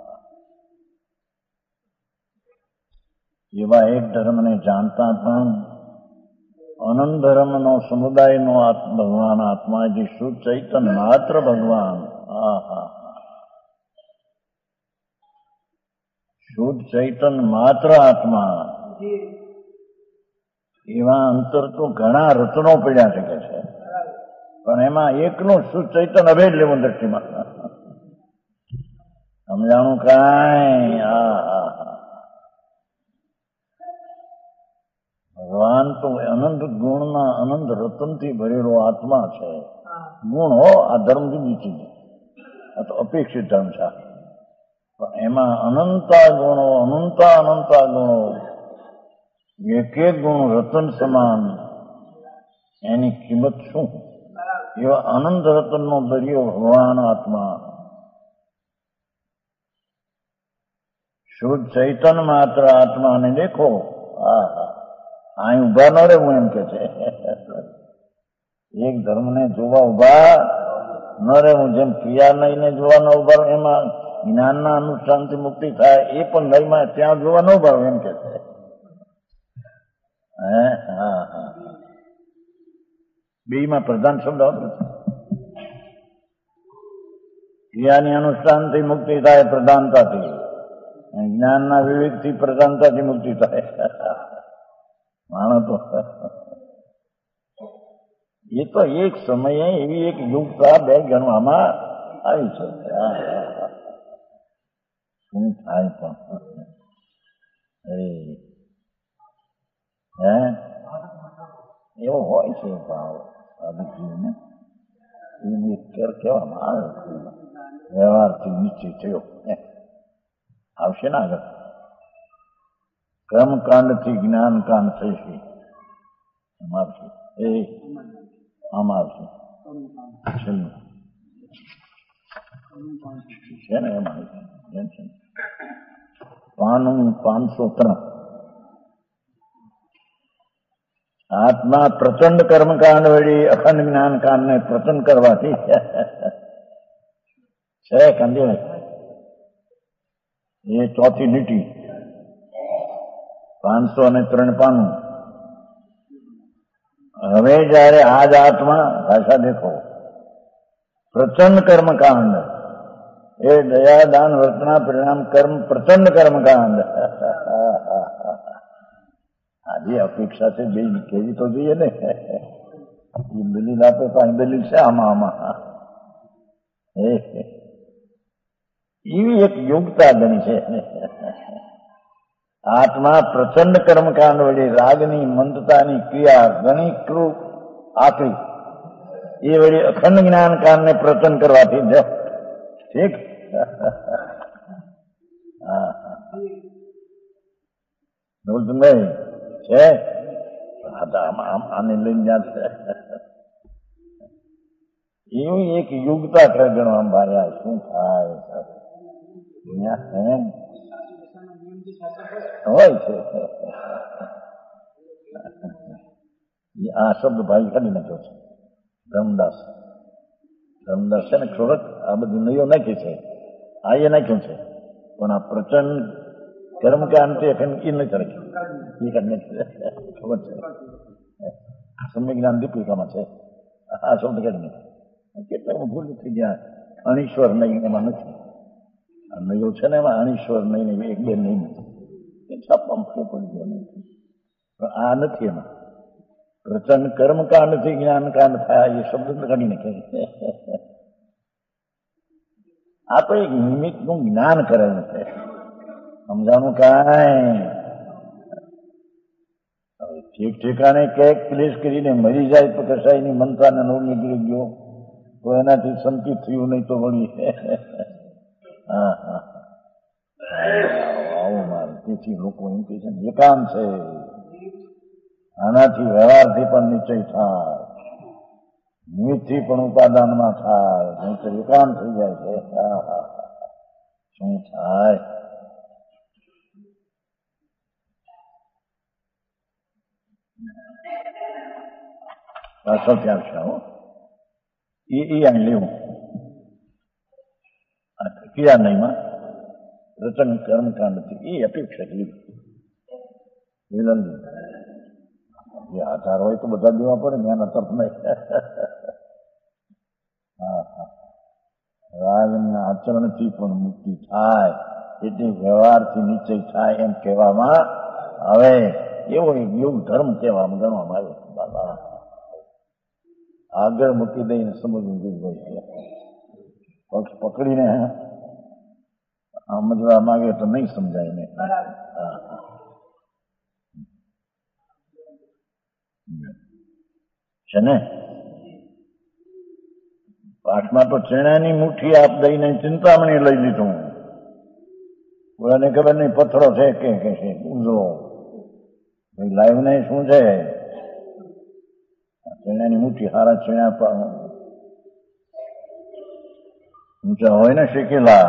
એવા એક ધર્મને જાણતા પણ અનંત ધર્મનો સમુદાયનો ભગવાન આત્મા જે શુદ્ધ ચૈતન માત્ર ભગવાન. હા હા શુદ્ધ ચૈતન માત્ર આત્મા. એવા અંતર તો ઘણા રત્નો પડ્યા શકે છે, પણ એમાં એકનું શુદ્ધ ચૈતન અભેદ લેવું દ્રષ્ટિમાં. સમજાણું કાંઈ. હા હા ભગવાન તો અનંત ગુણના અનંત રતનથી ભરેલો આત્મા છે. ગુણ હો આ ધર્મ જુદી ચીજ, આ તો અપેક્ષિત ધર્મ છે, પણ એમાં અનંતા ગુણો, અનંતા અનંતા ગુણો, એક એક ગુણ રતન સમાન, એની કિંમત શું. એવા અનંત રતનનો દરિયો ભગવાન આત્મા. શુદ્ધ ચૈતન માત્ર આત્માને દેખો. હા હા અહીં ઉભા ન રે હું એમ કે છે. એક ધર્મને જોવા ઉભા ન રે હું, જેમ ક્રિયા નહીને જોવા ન ઉભા એમાં જ્ઞાનના અનુષ્ઠાનથી મુક્તિ થાય, એ પણ નહીમાં ત્યાં જોવા ન ઉભા એમ કે છે. હે હા હા બે માં પ્રધાન શબ્દ આવતો છે. ક્રિયાની અનુષ્ઠાનથી મુક્તિ થાય પ્રધાનતાથી, જ્ઞાનના વિવેકથી પ્રધાનતાથી મુક્તિ થાય. માણસ તો એ તો એક સમયે એવી એક યુગતા બે ગણવામાં આવી છે. શું થાય પણ હે એવો હોય છે ભાવ સાધુજીને, એની કેર કહેવામાં આવે છે. વ્યવહારથી નીચે થયો આવશે ને આગળ. કર્મકાંડથી જ્ઞાનકાંડ થશે. એમ આવશે, એ આમ આવશે છેલ્લું છે ને એમ આવશે. પાનું પાંચસો ત્રણ આત્મા પ્રચંડ કર્મકાંડ વળી અખંડ જ્ઞાનકાંડ ને પ્રચંડ કરવાથી છે કંદીળ એ ચોથી લીટી પાંચસો અને ત્રણ પાનું. હવે જયારે આજ આત્મા ભાષા દેખો પ્રચંડ કર્મકાંડ એ દયા દાન વર્તના પરિણામ કર્મ પ્રચંડ કર્મકાંડ. આજે અપેક્ષા છે બે કેવી તો જોઈએ ને. એ દલીલ આપે તો અહીં દલીલ છે આમાં આમાં એવી એક યોગ્યતા ગણી છે. આત્મા પ્રચંડ કર્મકાંડ વડે રાગની મંદતાની ક્રિયા ઘણી ક્રૂ આકરી એ વડે અખંડ જ્ઞાન કાંડને પ્રચંડ કરવાથી જ ઠીક. હા નવલચંદભાઈ છે આને લઈને યાદ છે. એવી એક યુગતા છે ગણવા ભાઈ. શું થાય હોય છે. આ શબ્દ ભાઈ કાઢી નાખ્યો છે ધર્મદાસ. ધર્મદાસ છે ને થોડોક આ બધી નયો નાખી છે આ એ નાખ્યું છે પણ આ પ્રચંડ કર્મ કે અંતે એ નથી રાખ્યું. એ કાઢી ખબર છે સમ્યક જ્ઞાન દીપિકામાં છે આ શબ્દ કાઢી નાખ્યો. કેટલા ભૂલ થઈ ગયા. અણીશ્વર નહીં એમાં નથી. નયો છે ને એમાં અણીશ્વર નહીં ને એક બે નહીં નથી છાપવામાં ફેર પડી ગયો નહીં. પણ આ નથી એમાં પ્રચંડ કર્મકાંડથી જ્ઞાનકાંડ થાય એ શબ્દ કાઢી નાખે. આ તો એક નિમિત્તનું જ્ઞાન કરેલું છે સમજાનું કાંઈ. હવે ઠીક ઠેકાણે ક્યાંક ક્લેશ કરીને મરી જાય તો કસાયની મનતાને નવ નીકળી ગયો તો એનાથી સંકિત થયું નહીં તો વળી. હા હા આવો મારે. તેથી લોકો એમ કહે છે ને એકાંત છે આનાથી વ્યવહારથી પણ નિશ્ચય થાય નિમિત્તથી પણ ઉપાદાનમાં થાય નહીં તો એકાંત થઈ જાય છે. હા હા શું થાય. પાછળ ત્યાં છે હો એ એ અહીં લેવું ક્રિયા નહીંમાં રચન કર્મકાંડથી એ અપેક્ષા લેવી. વિલંબી એ આધાર હોય તો બધા દેવા પડે ને એના તરફ નહીં. હા હા રાગના આચરણથી પણ મુક્તિ થાય એટલે વ્યવહારથી નિશ્ચય થાય એમ કહેવામાં આવે. એવો એક યોગ ધર્મ કહેવામાં ગણવામાં આવ્યો. બાબા આગળ મૂકી દઈને સમજવું જોઈએ. પક્ષ પકડીને સમજવા માંગે તો નહીં સમજાય ને. છે ને પાઠમાં તો ચેણાની મુઠ્ઠી આપ દઈને ચિંતામણી લઈ લીધું. કોઈને ખબર નહીં પથ્થરો છે કે છે ઊંઝો ભાઈ લાઈવ ને શું છે. ચેણાની મુઠ્ઠી હારા ચેણા ઊંચા હોય ને શીખેલા.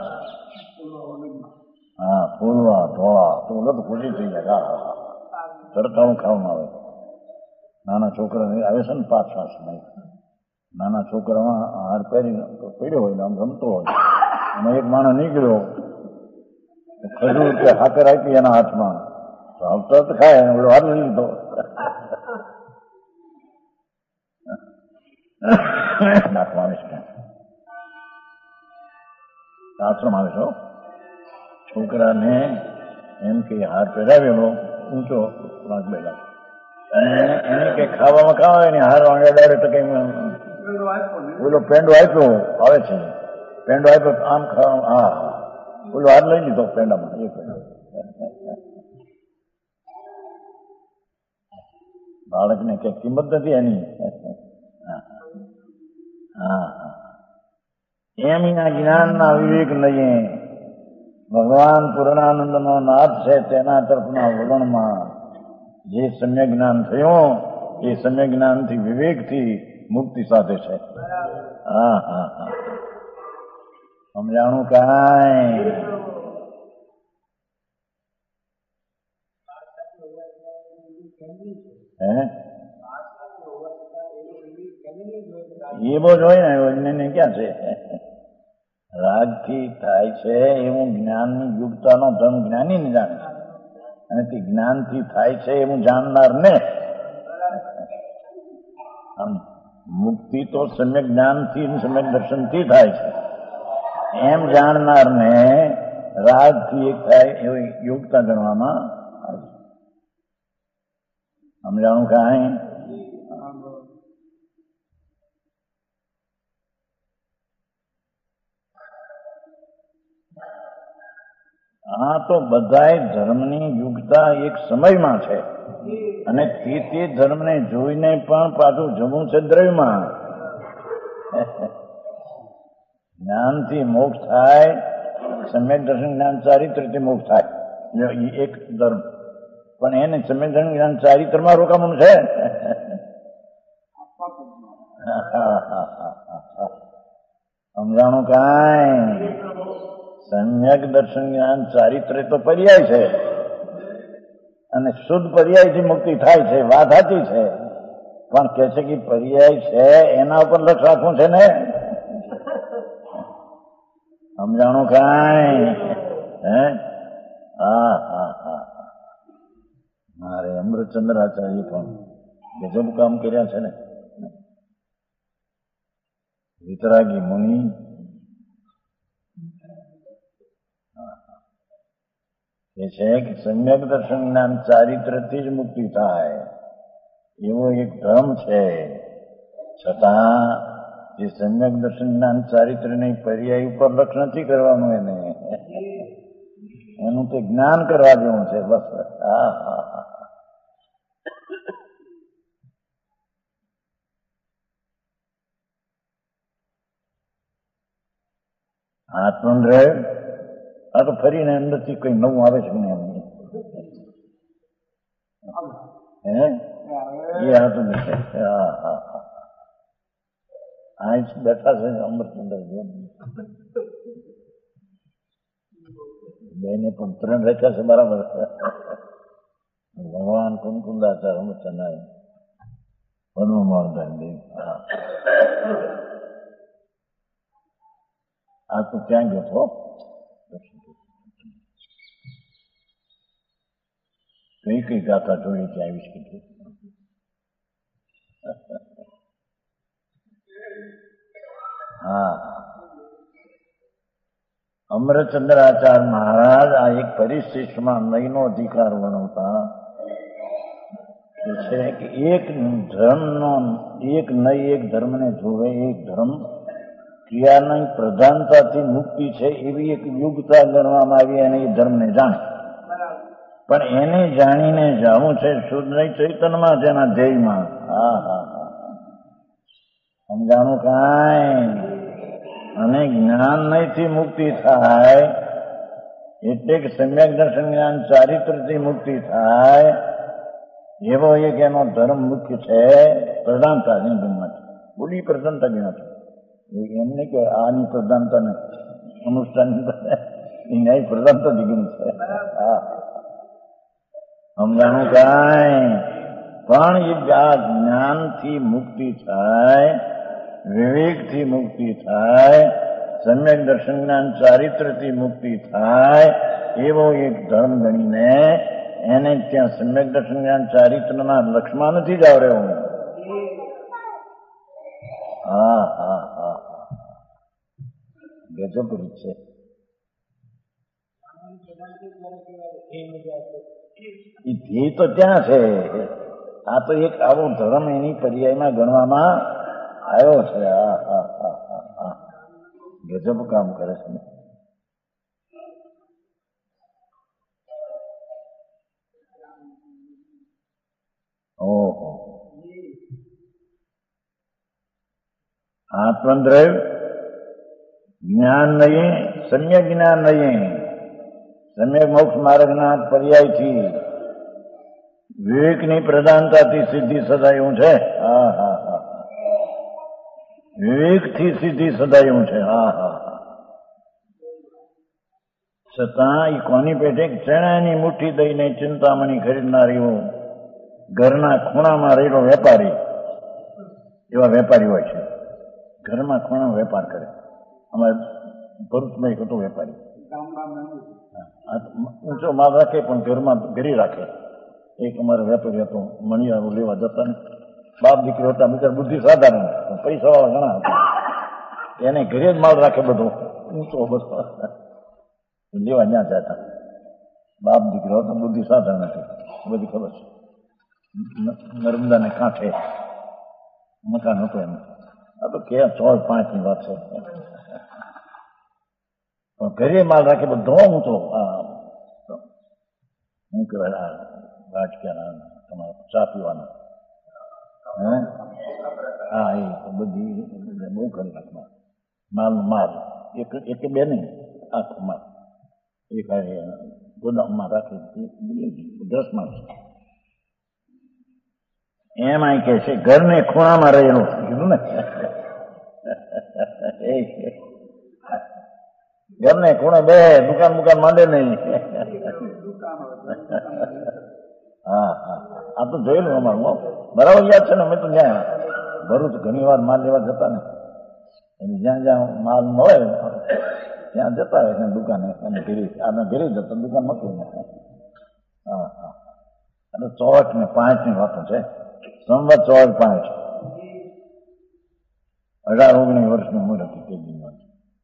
હા ફૂલવા ધોળા તો ઓલો તો ખુશી થઈ જાય. હા હા તરકાણું ખાવામાં આવે. નાના છોકરાને આવે છે ને પાંચ સાસ નહીં નાના છોકરામાં હાર પહેરી પડ્યો હોય ને આમ રમતો હોય એમાં એક માણસ નીકળ્યો ખજૂર કે હાકર આપી એના હાથમાં તો આવતો તો ખાય ઓલો હાથ લીધો. નાખવા આવે છે આશ્રમ આવે છો છોકરાને એમ કે હાર પહેરાવેલો ઊંચો લાગ બેલા અને એને કઈ ખાવામાં ખાવા ને હાર વાંગાડે તો કઈ ઓલો પેંડો આપ્યો આવે છે પેંડો આપ્યો આમ ખાવા હા ઓલો હાથ લઈ લીધો પેંડામાં. એ પેંડો બાળકને કઈ કિંમત નથી એની. હા એમ એના જ્ઞાનના વિવેક લઈએ ભગવાન પૂર્ણાનંદનો નાથ છે તેના તરફના વલણમાં જે સમ્યક જ્ઞાન થયું એ સમ્યક જ્ઞાનથી વિવેકથી મુક્તિ સાધે છે. હા હા હા સમજાણું કાંઈ. હે એ બહુ જ હોય ને ક્યાં છે. રાગથી થાય છે એવું જ્ઞાનની યુક્તાનો ધર્મ જ્ઞાનીને જાણે છે, અને તે જ્ઞાનથી થાય છે એવું જાણનાર ને. આમ મુક્તિ તો સમ્યક જ્ઞાનથી સમ્યક દર્શનથી થાય છે, એમ જાણનાર ને રાગથી એક થાય એવી યોગતા ગણવામાં આવે છે. સમજાણું કાંઈ? આ તો બધાય ધર્મની યુગતા એક સમયમાં છે, અને તે તે ધર્મને જોઈને પણ પાછું જવું છે દ્રવ્યમાં. જ્ઞાનથી મોક્ષ થાય, સમ્યક દર્શન જ્ઞાન ચારિત્રથી મોક્ષ થાય, એક ધર્મ. પણ એને સમ્યક દર્શન જ્ઞાન ચારિત્રમાં રોકાવાનું છે. સમજાણું કાંઈ? સમ્યક દર્શન જ્ઞાન ચારિત્ર તો પર્યાય છે, અને શુદ્ધ પર્યાયથી મુક્તિ થાય છે, વાત સાચી છે. પણ કે છે કે પર્યાય છે એના ઉપર લક્ષ રાખવું છે ને. સમજાણું કાંઈ? હે હા હા હા મારે અમૃતચંદ્ર આચાર્ય પણ ગજબ કામ કર્યા છે ને. વિતરાગી મુનિ એ છે કે સમ્યક દર્શન જ્ઞાન ચારિત્રથી જ મુક્તિ થાય એવો એક ધર્મ છે. છતાં જે સમ્યક દર્શન જ્ઞાન ચારિત્રની પર્યાય ઉપર લક્ષ નથી કરવાનું, એને એનું તે જ્ઞાન કરવા જેવું છે બસ. હા હા હા આત્મંદ્રય આ તો ફરીને અંદરથી કઈ નવું આવે છે ને એમ હે એ હતું નથી. હા હા હા આ જ બેઠા છે અમૃતચંદ્ર જો બેને પણ ત્રણ રેખા છે બરાબર. ભગવાન કુંકુંદાચાર્ય અમૃતચંદ્ર પદ્મમોહન દેવ. આ તો ક્યાં ગયો છો? કઈ કઈ ગાથા જોઈ ત્યાં આવીશ કે હા અમરચંદ્ર આચાર્ય મહારાજ આ એક પરિશિષ્ટમાં નયનો અધિકાર વર્ણવતા છે કે એક ધર્મનો એક નય એક ધર્મને જોવે, એક ધર્મ ક્રિયાની પ્રધાનતાથી મુક્તિ છે એવી એક યુગતા ગણવામાં આવી, અને એ ધર્મને જાણે. પણ એને જાણીને જવું છે શુદ્ધ ચૈતન્યમાં, તેના ધ્યેયમાં. હા હા હા સમજાણું કાંઈ? અને જ્ઞાન નહીંથી મુક્તિ થાય એટલે કે સમ્યક દર્શન જ્ઞાન ચારિત્રથી મુક્તિ થાય એવો એક એનો ધર્મ મુખ્ય છે. પ્રધાનતાની કિંમત બોલી પ્રધાનતા નથી એમ નહીં કે આની પ્રધાનતા નથી, અનુષ્ઠાન ન્યાય પ્રધાનતા દીકરી છે. હા સમજાણું કાંઈ? પણ એ આ જ્ઞાનથી મુક્તિ થાય, વિવેકથી મુક્તિ થાય, સમ્યક દર્શન જ્ઞાન ચારિત્રથી મુક્તિ થાય એવો એક ધર્મ ગણીને એને ત્યાં સમ્યક દર્શન જ્ઞાન ચારિત્રના લક્ષમાં નથી જ આવડે. હા હા હા ગજબ રીત છે. એ તો ત્યાં છે. આ તો એક આવો ધર્મ એની પર્યાયમાં ગણવામાં આવ્યો છે. હા હા હા હા હા ગજબ કામ કરે છે. ઓહો આત્મદ્રવ્ય જ્ઞાન નહીં, સમ્યક જ્ઞાન નહીં, સમ્યક મોક્ષ માર્ગના પર્યાયથી વિવેકની પ્રધાનતાથી સિદ્ધિ સદાયું છે. હા હા હા વિવેકથી સિદ્ધિ સદાયું છે. હા હા હા છતાં એ કોની પેટે ચણાની મુઠ્ઠી દઈને ચિંતામણી ખરીદનારીઓ ઘરના ખૂણામાં રહેલો વેપારી, એવા વેપારી હોય છે. ઘરમાં ખૂણા વેપાર કરે. અમારે ભરૂચમાં એક હતો વેપારી, ઊંચો માલ રાખે પણ ઘરમાં ઘરી રાખે. એક અમારે વેપારી હતો, મણિયા લેવા જતા ને, બાપ દીકરો હતા, બિચાર બુદ્ધિ સાધારણ, પૈસા વાળા ઘણા હતા. એને ઘરે જ માલ રાખે બધો ઊંચો બધો લેવા ત્યાં જતા. બાપ દીકરો હતો, બુદ્ધિ સાધારણ હતી, બધી ખબર છે. નર્મદાને કાંઠે મકાન હતું એમ. આ તો કે ચોર પાંચ ની વાત છે, પણ ઘરે માલ રાખે બધો ઊંચો. શું કહેવાય રાજકીયના તમારે ચા પીવાના, હા એ બધી બહુ કરી રાખવા માલ માલ એક એક બે નહીં, આખો માલ એક ગોદામમાં રાખી દસ માલ. એમ આ કે છે ઘરને ખૂણામાં રહેલો કીધું ને, ઘરને ખૂણે બે દુકાન બુકાન માંડે નહીં. હા હા આ તો જોયેલું અમારું, બરાબર યાદ છે ને. અમે તો જ્યાં ભરૂચ ઘણી વાર માલ લેવા જતા ને, એની જ્યાં જ્યાં માલ મળે ત્યાં જતા હોય છે દુકાને, અને ઘેરી આના ઘેરી જતા દુકાન મૂકી. હા હા અને ચોથ ને પાંચ ની વાતો છે. સંવત ચોથ પાંચ અઢાર ઓગણીસ વર્ષની ઉંમર હતી તે દિનમાં.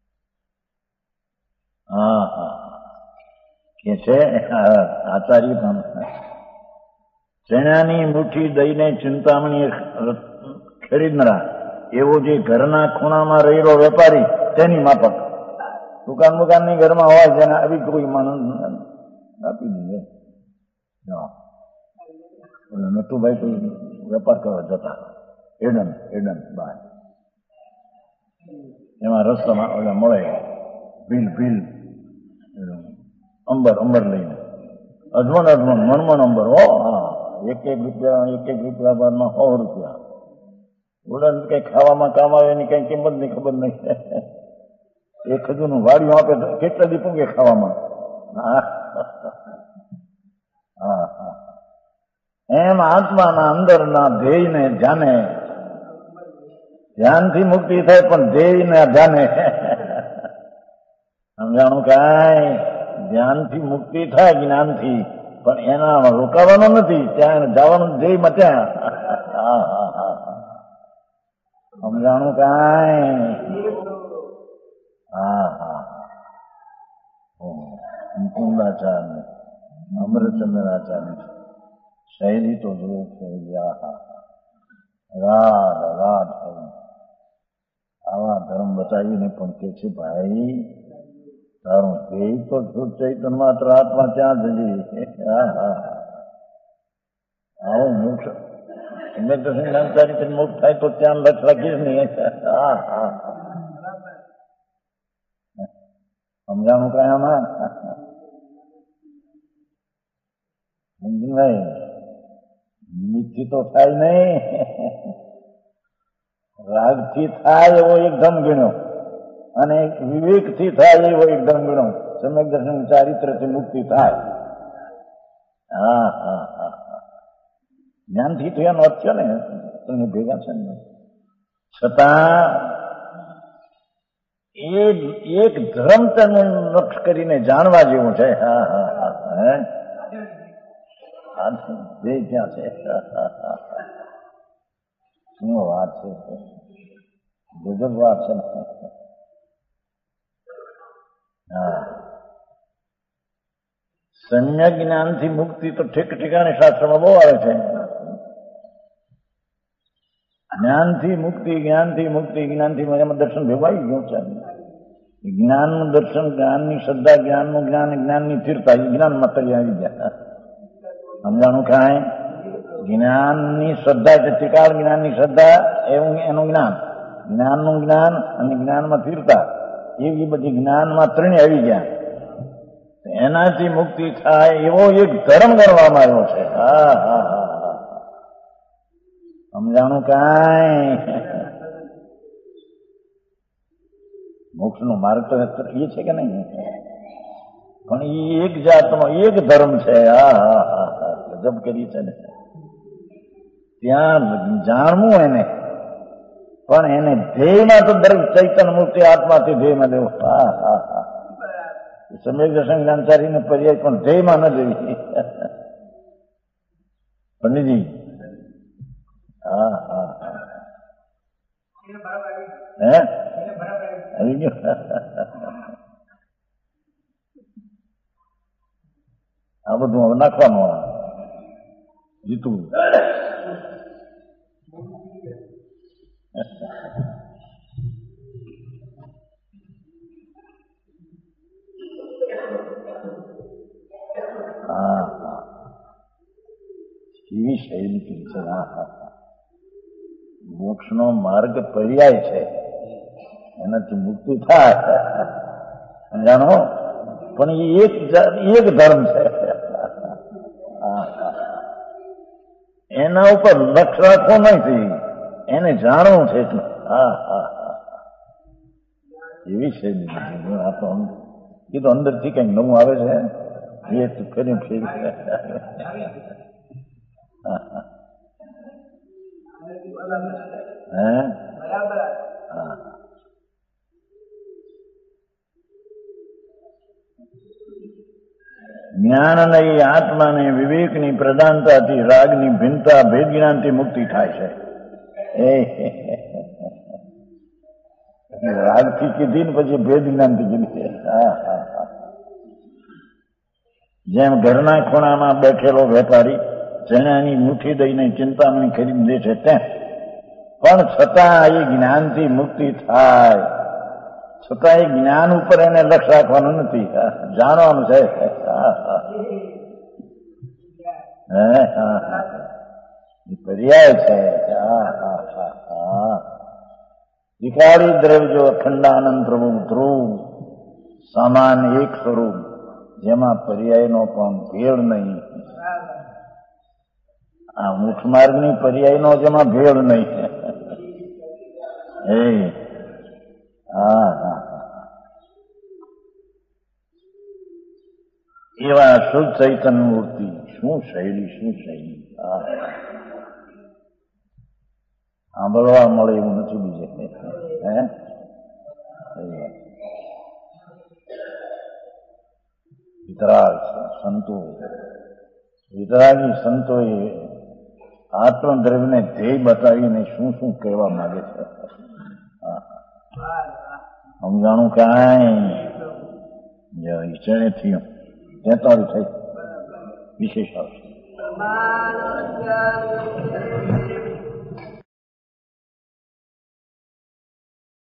હા હા કે છે આચાર્ય ચણાની મુઠ્ઠી દઈને ચિંતામણી ખરીદનારા એવો જે ઘરના ખૂણામાં રહેલો વેપારી તેની માફક દુકાન બુકાનની ઘરમાં હોય જેને આવી કોઈ માણસ આપી દીધે. નટુભાઈ કોઈ વેપાર કરવા જતા એડન એડન બાર, એમાં રસ્તામાં ઓલા મળે ભીલ ભીલ અંબર અંબર લઈને અજમણ અજમણ મણમણ અંબર. હો હા એક એક રૂપિયા એક એક રૂપિયા બાદમાં સો રૂપિયા. ઓલા કઈ ખાવામાં કામ આવે એની કઈ કિંમત નહીં, ખબર નહીં. એ ખજૂરનું વાડિયું આપે કેટલા દી પૂગે ખાવામાં. હા હા હા એમ આત્માના અંદરના ધ્યેયને જાણે, ધ્યાનથી મુક્તિ થાય પણ ધ્યેયને જાણે. સમજાણું કાંઈ? ધ્યાનથી મુક્તિ થાય જ્ઞાનથી, પણ એના રોકાવાનો નથી, ત્યાં જવાનું ધ્યેયમાં ત્યાં. હા હા હા સમજાણું કાંઈ? હા હા મુકુંદાચાર્ય અમૃતચંદ્રાચાર્ય શૈલી તો જો રાત રાત આવા ધર્મ બતાવીને પણ કે છે ભાઈ તારું ધ્યેય તો શુદ્ધ ચૈતન્ય માત્ર આત્મા ત્યાં જજી. હા હા આવું મોક્ષ એમને તો સંતારી મોક્ષ થાય તો ત્યાં લક્ષ રાખીશ નહીં. હા હા સમજાણું કઈ આમાં? સમજ નિમિત્તથી તો થાય નહીં, રાગથી થાય એવો એકદમ ગણ્યો અને વિવેકથી થાય એવો એકદમ ગણ્યો. સમ્યક દર્શન ચારિત્રથી મુક્તિ થાય. હા હા હા હા જ્ઞાનથી તો એનો અર્થ છે ને તમને ભેગા છે ને, છતાં એ એક ધર્મ તેનું લક્ષ કરીને જાણવા જેવું છે. હા હા હા હે બે ક્યાં છે? શું વાત છે, ગજબ વાત છે ને. હા સમ્યક જ્ઞાનથી મુક્તિ તો ઠીક ઠેકાણે શાસ્ત્રમાં બહુ આવે છે. જ્ઞાનથી મુક્તિ જ્ઞાનથી મુક્તિ જ્ઞાનથી એમાં દર્શન ભેગવાઈ ગયું છે. જ્ઞાનનું દર્શન, જ્ઞાનની શ્રદ્ધા, જ્ઞાનનું જ્ઞાન, જ્ઞાનની સ્થિરતા એ જ્ઞાનમાં તરી આવી ગયા. સમજાણું કાંઈ? જ્ઞાનની શ્રદ્ધા એટલે ત્રિકાળ જ્ઞાનની શ્રદ્ધા એવું એનું જ્ઞાન, જ્ઞાનનું જ્ઞાન અને જ્ઞાનમાં સ્થિરતા એવી બધી જ્ઞાનમાં ત્રણે આવી ગયા. એનાથી મુક્તિ થાય એવો એક ધર્મ કરવામાં આવ્યો છે. હા હા હા હા સમજાણું કાંઈ? મોક્ષનો માર્ગ તો એ છે કે નહીં, પણ એ એક જાતનો એક ધર્મ છે. હા હા હા હા ગજબ કરી છે ને. ત્યાં જાણવું એને પણ એને ધ્યેયમાં તો દરેક ચૈતન્ય મૂર્તિ આત્માથી ધ્યેયમાં દેવું. હા હા હા સમ્યક દર્શન જ્ઞાનચારીને પર્યાય પણ ધ્યેયમાં ન દેવી. પંડિતજી હા હા હા હે આવી ગયો. આ બધું હવે નાખવાનું જીતું. હા હા એવી શૈલી છે. હા હા મોક્ષનો માર્ગ પર્યાય છે, એનાથી મુક્તિ થાય જાણો, પણ એ એક એક ધર્મ છે. એના ઉપર લક્ષ રાખવો નથી, એને જાણવું છે. હા હા હા એવી શૈલી આ તો એ તો અંદરથી કઈક નવું આવે છે એ તો ફરી ફેરી. હે હા જ્ઞાન અને એ આત્માને વિવેકની પ્રધાનતાથી રાગની ભિન્નતા ભેદ જ્ઞાનથી મુક્તિ થાય છે. એ રાગથી કીધી ને પછી ભેદ જ્ઞાનથી કીધી. હા હા હા જેમ ઘરના ખૂણામાં બેઠેલો વેપારી ચણાની મુઠ્ઠી દઈને ચિંતામણી ખરીદી દે છે તેમ, પણ છતાં એ જ્ઞાનથી મુક્તિ થાય, છતાં એ જ્ઞાન ઉપર એને લક્ષ્ય રાખવાનું નથી, જાણવાનું છે. હા હા હે હા હા એ પર્યાય છે. હા હા હા હા વિકારી દ્રવ્યો અખંડાનંદ પ્રભુ ધ્રુવ સમાન એક સ્વરૂપ, જેમાં પર્યાયનો પણ ભેળ નહીં. આ મુખ માર્ગની પર્યાયનો જેમાં ભેળ નહીં. એ હા હા એવા શુદ્ધ ચૈતન્ય મૂર્તિ. શું શૈલી શું શૈલી. હા સાંભળવા મળે એવું નથી બીજે. હે વિતરાગ સંતો વિતરાગી સંતોએ આત્મદ્રવ્યને ધ્યેય બતાવીને શું શું કહેવા માંગે છે. સમજાણું કાંઈ ઈચ્છણે થયું તેતાળી થઈ વિશેષ આવશે.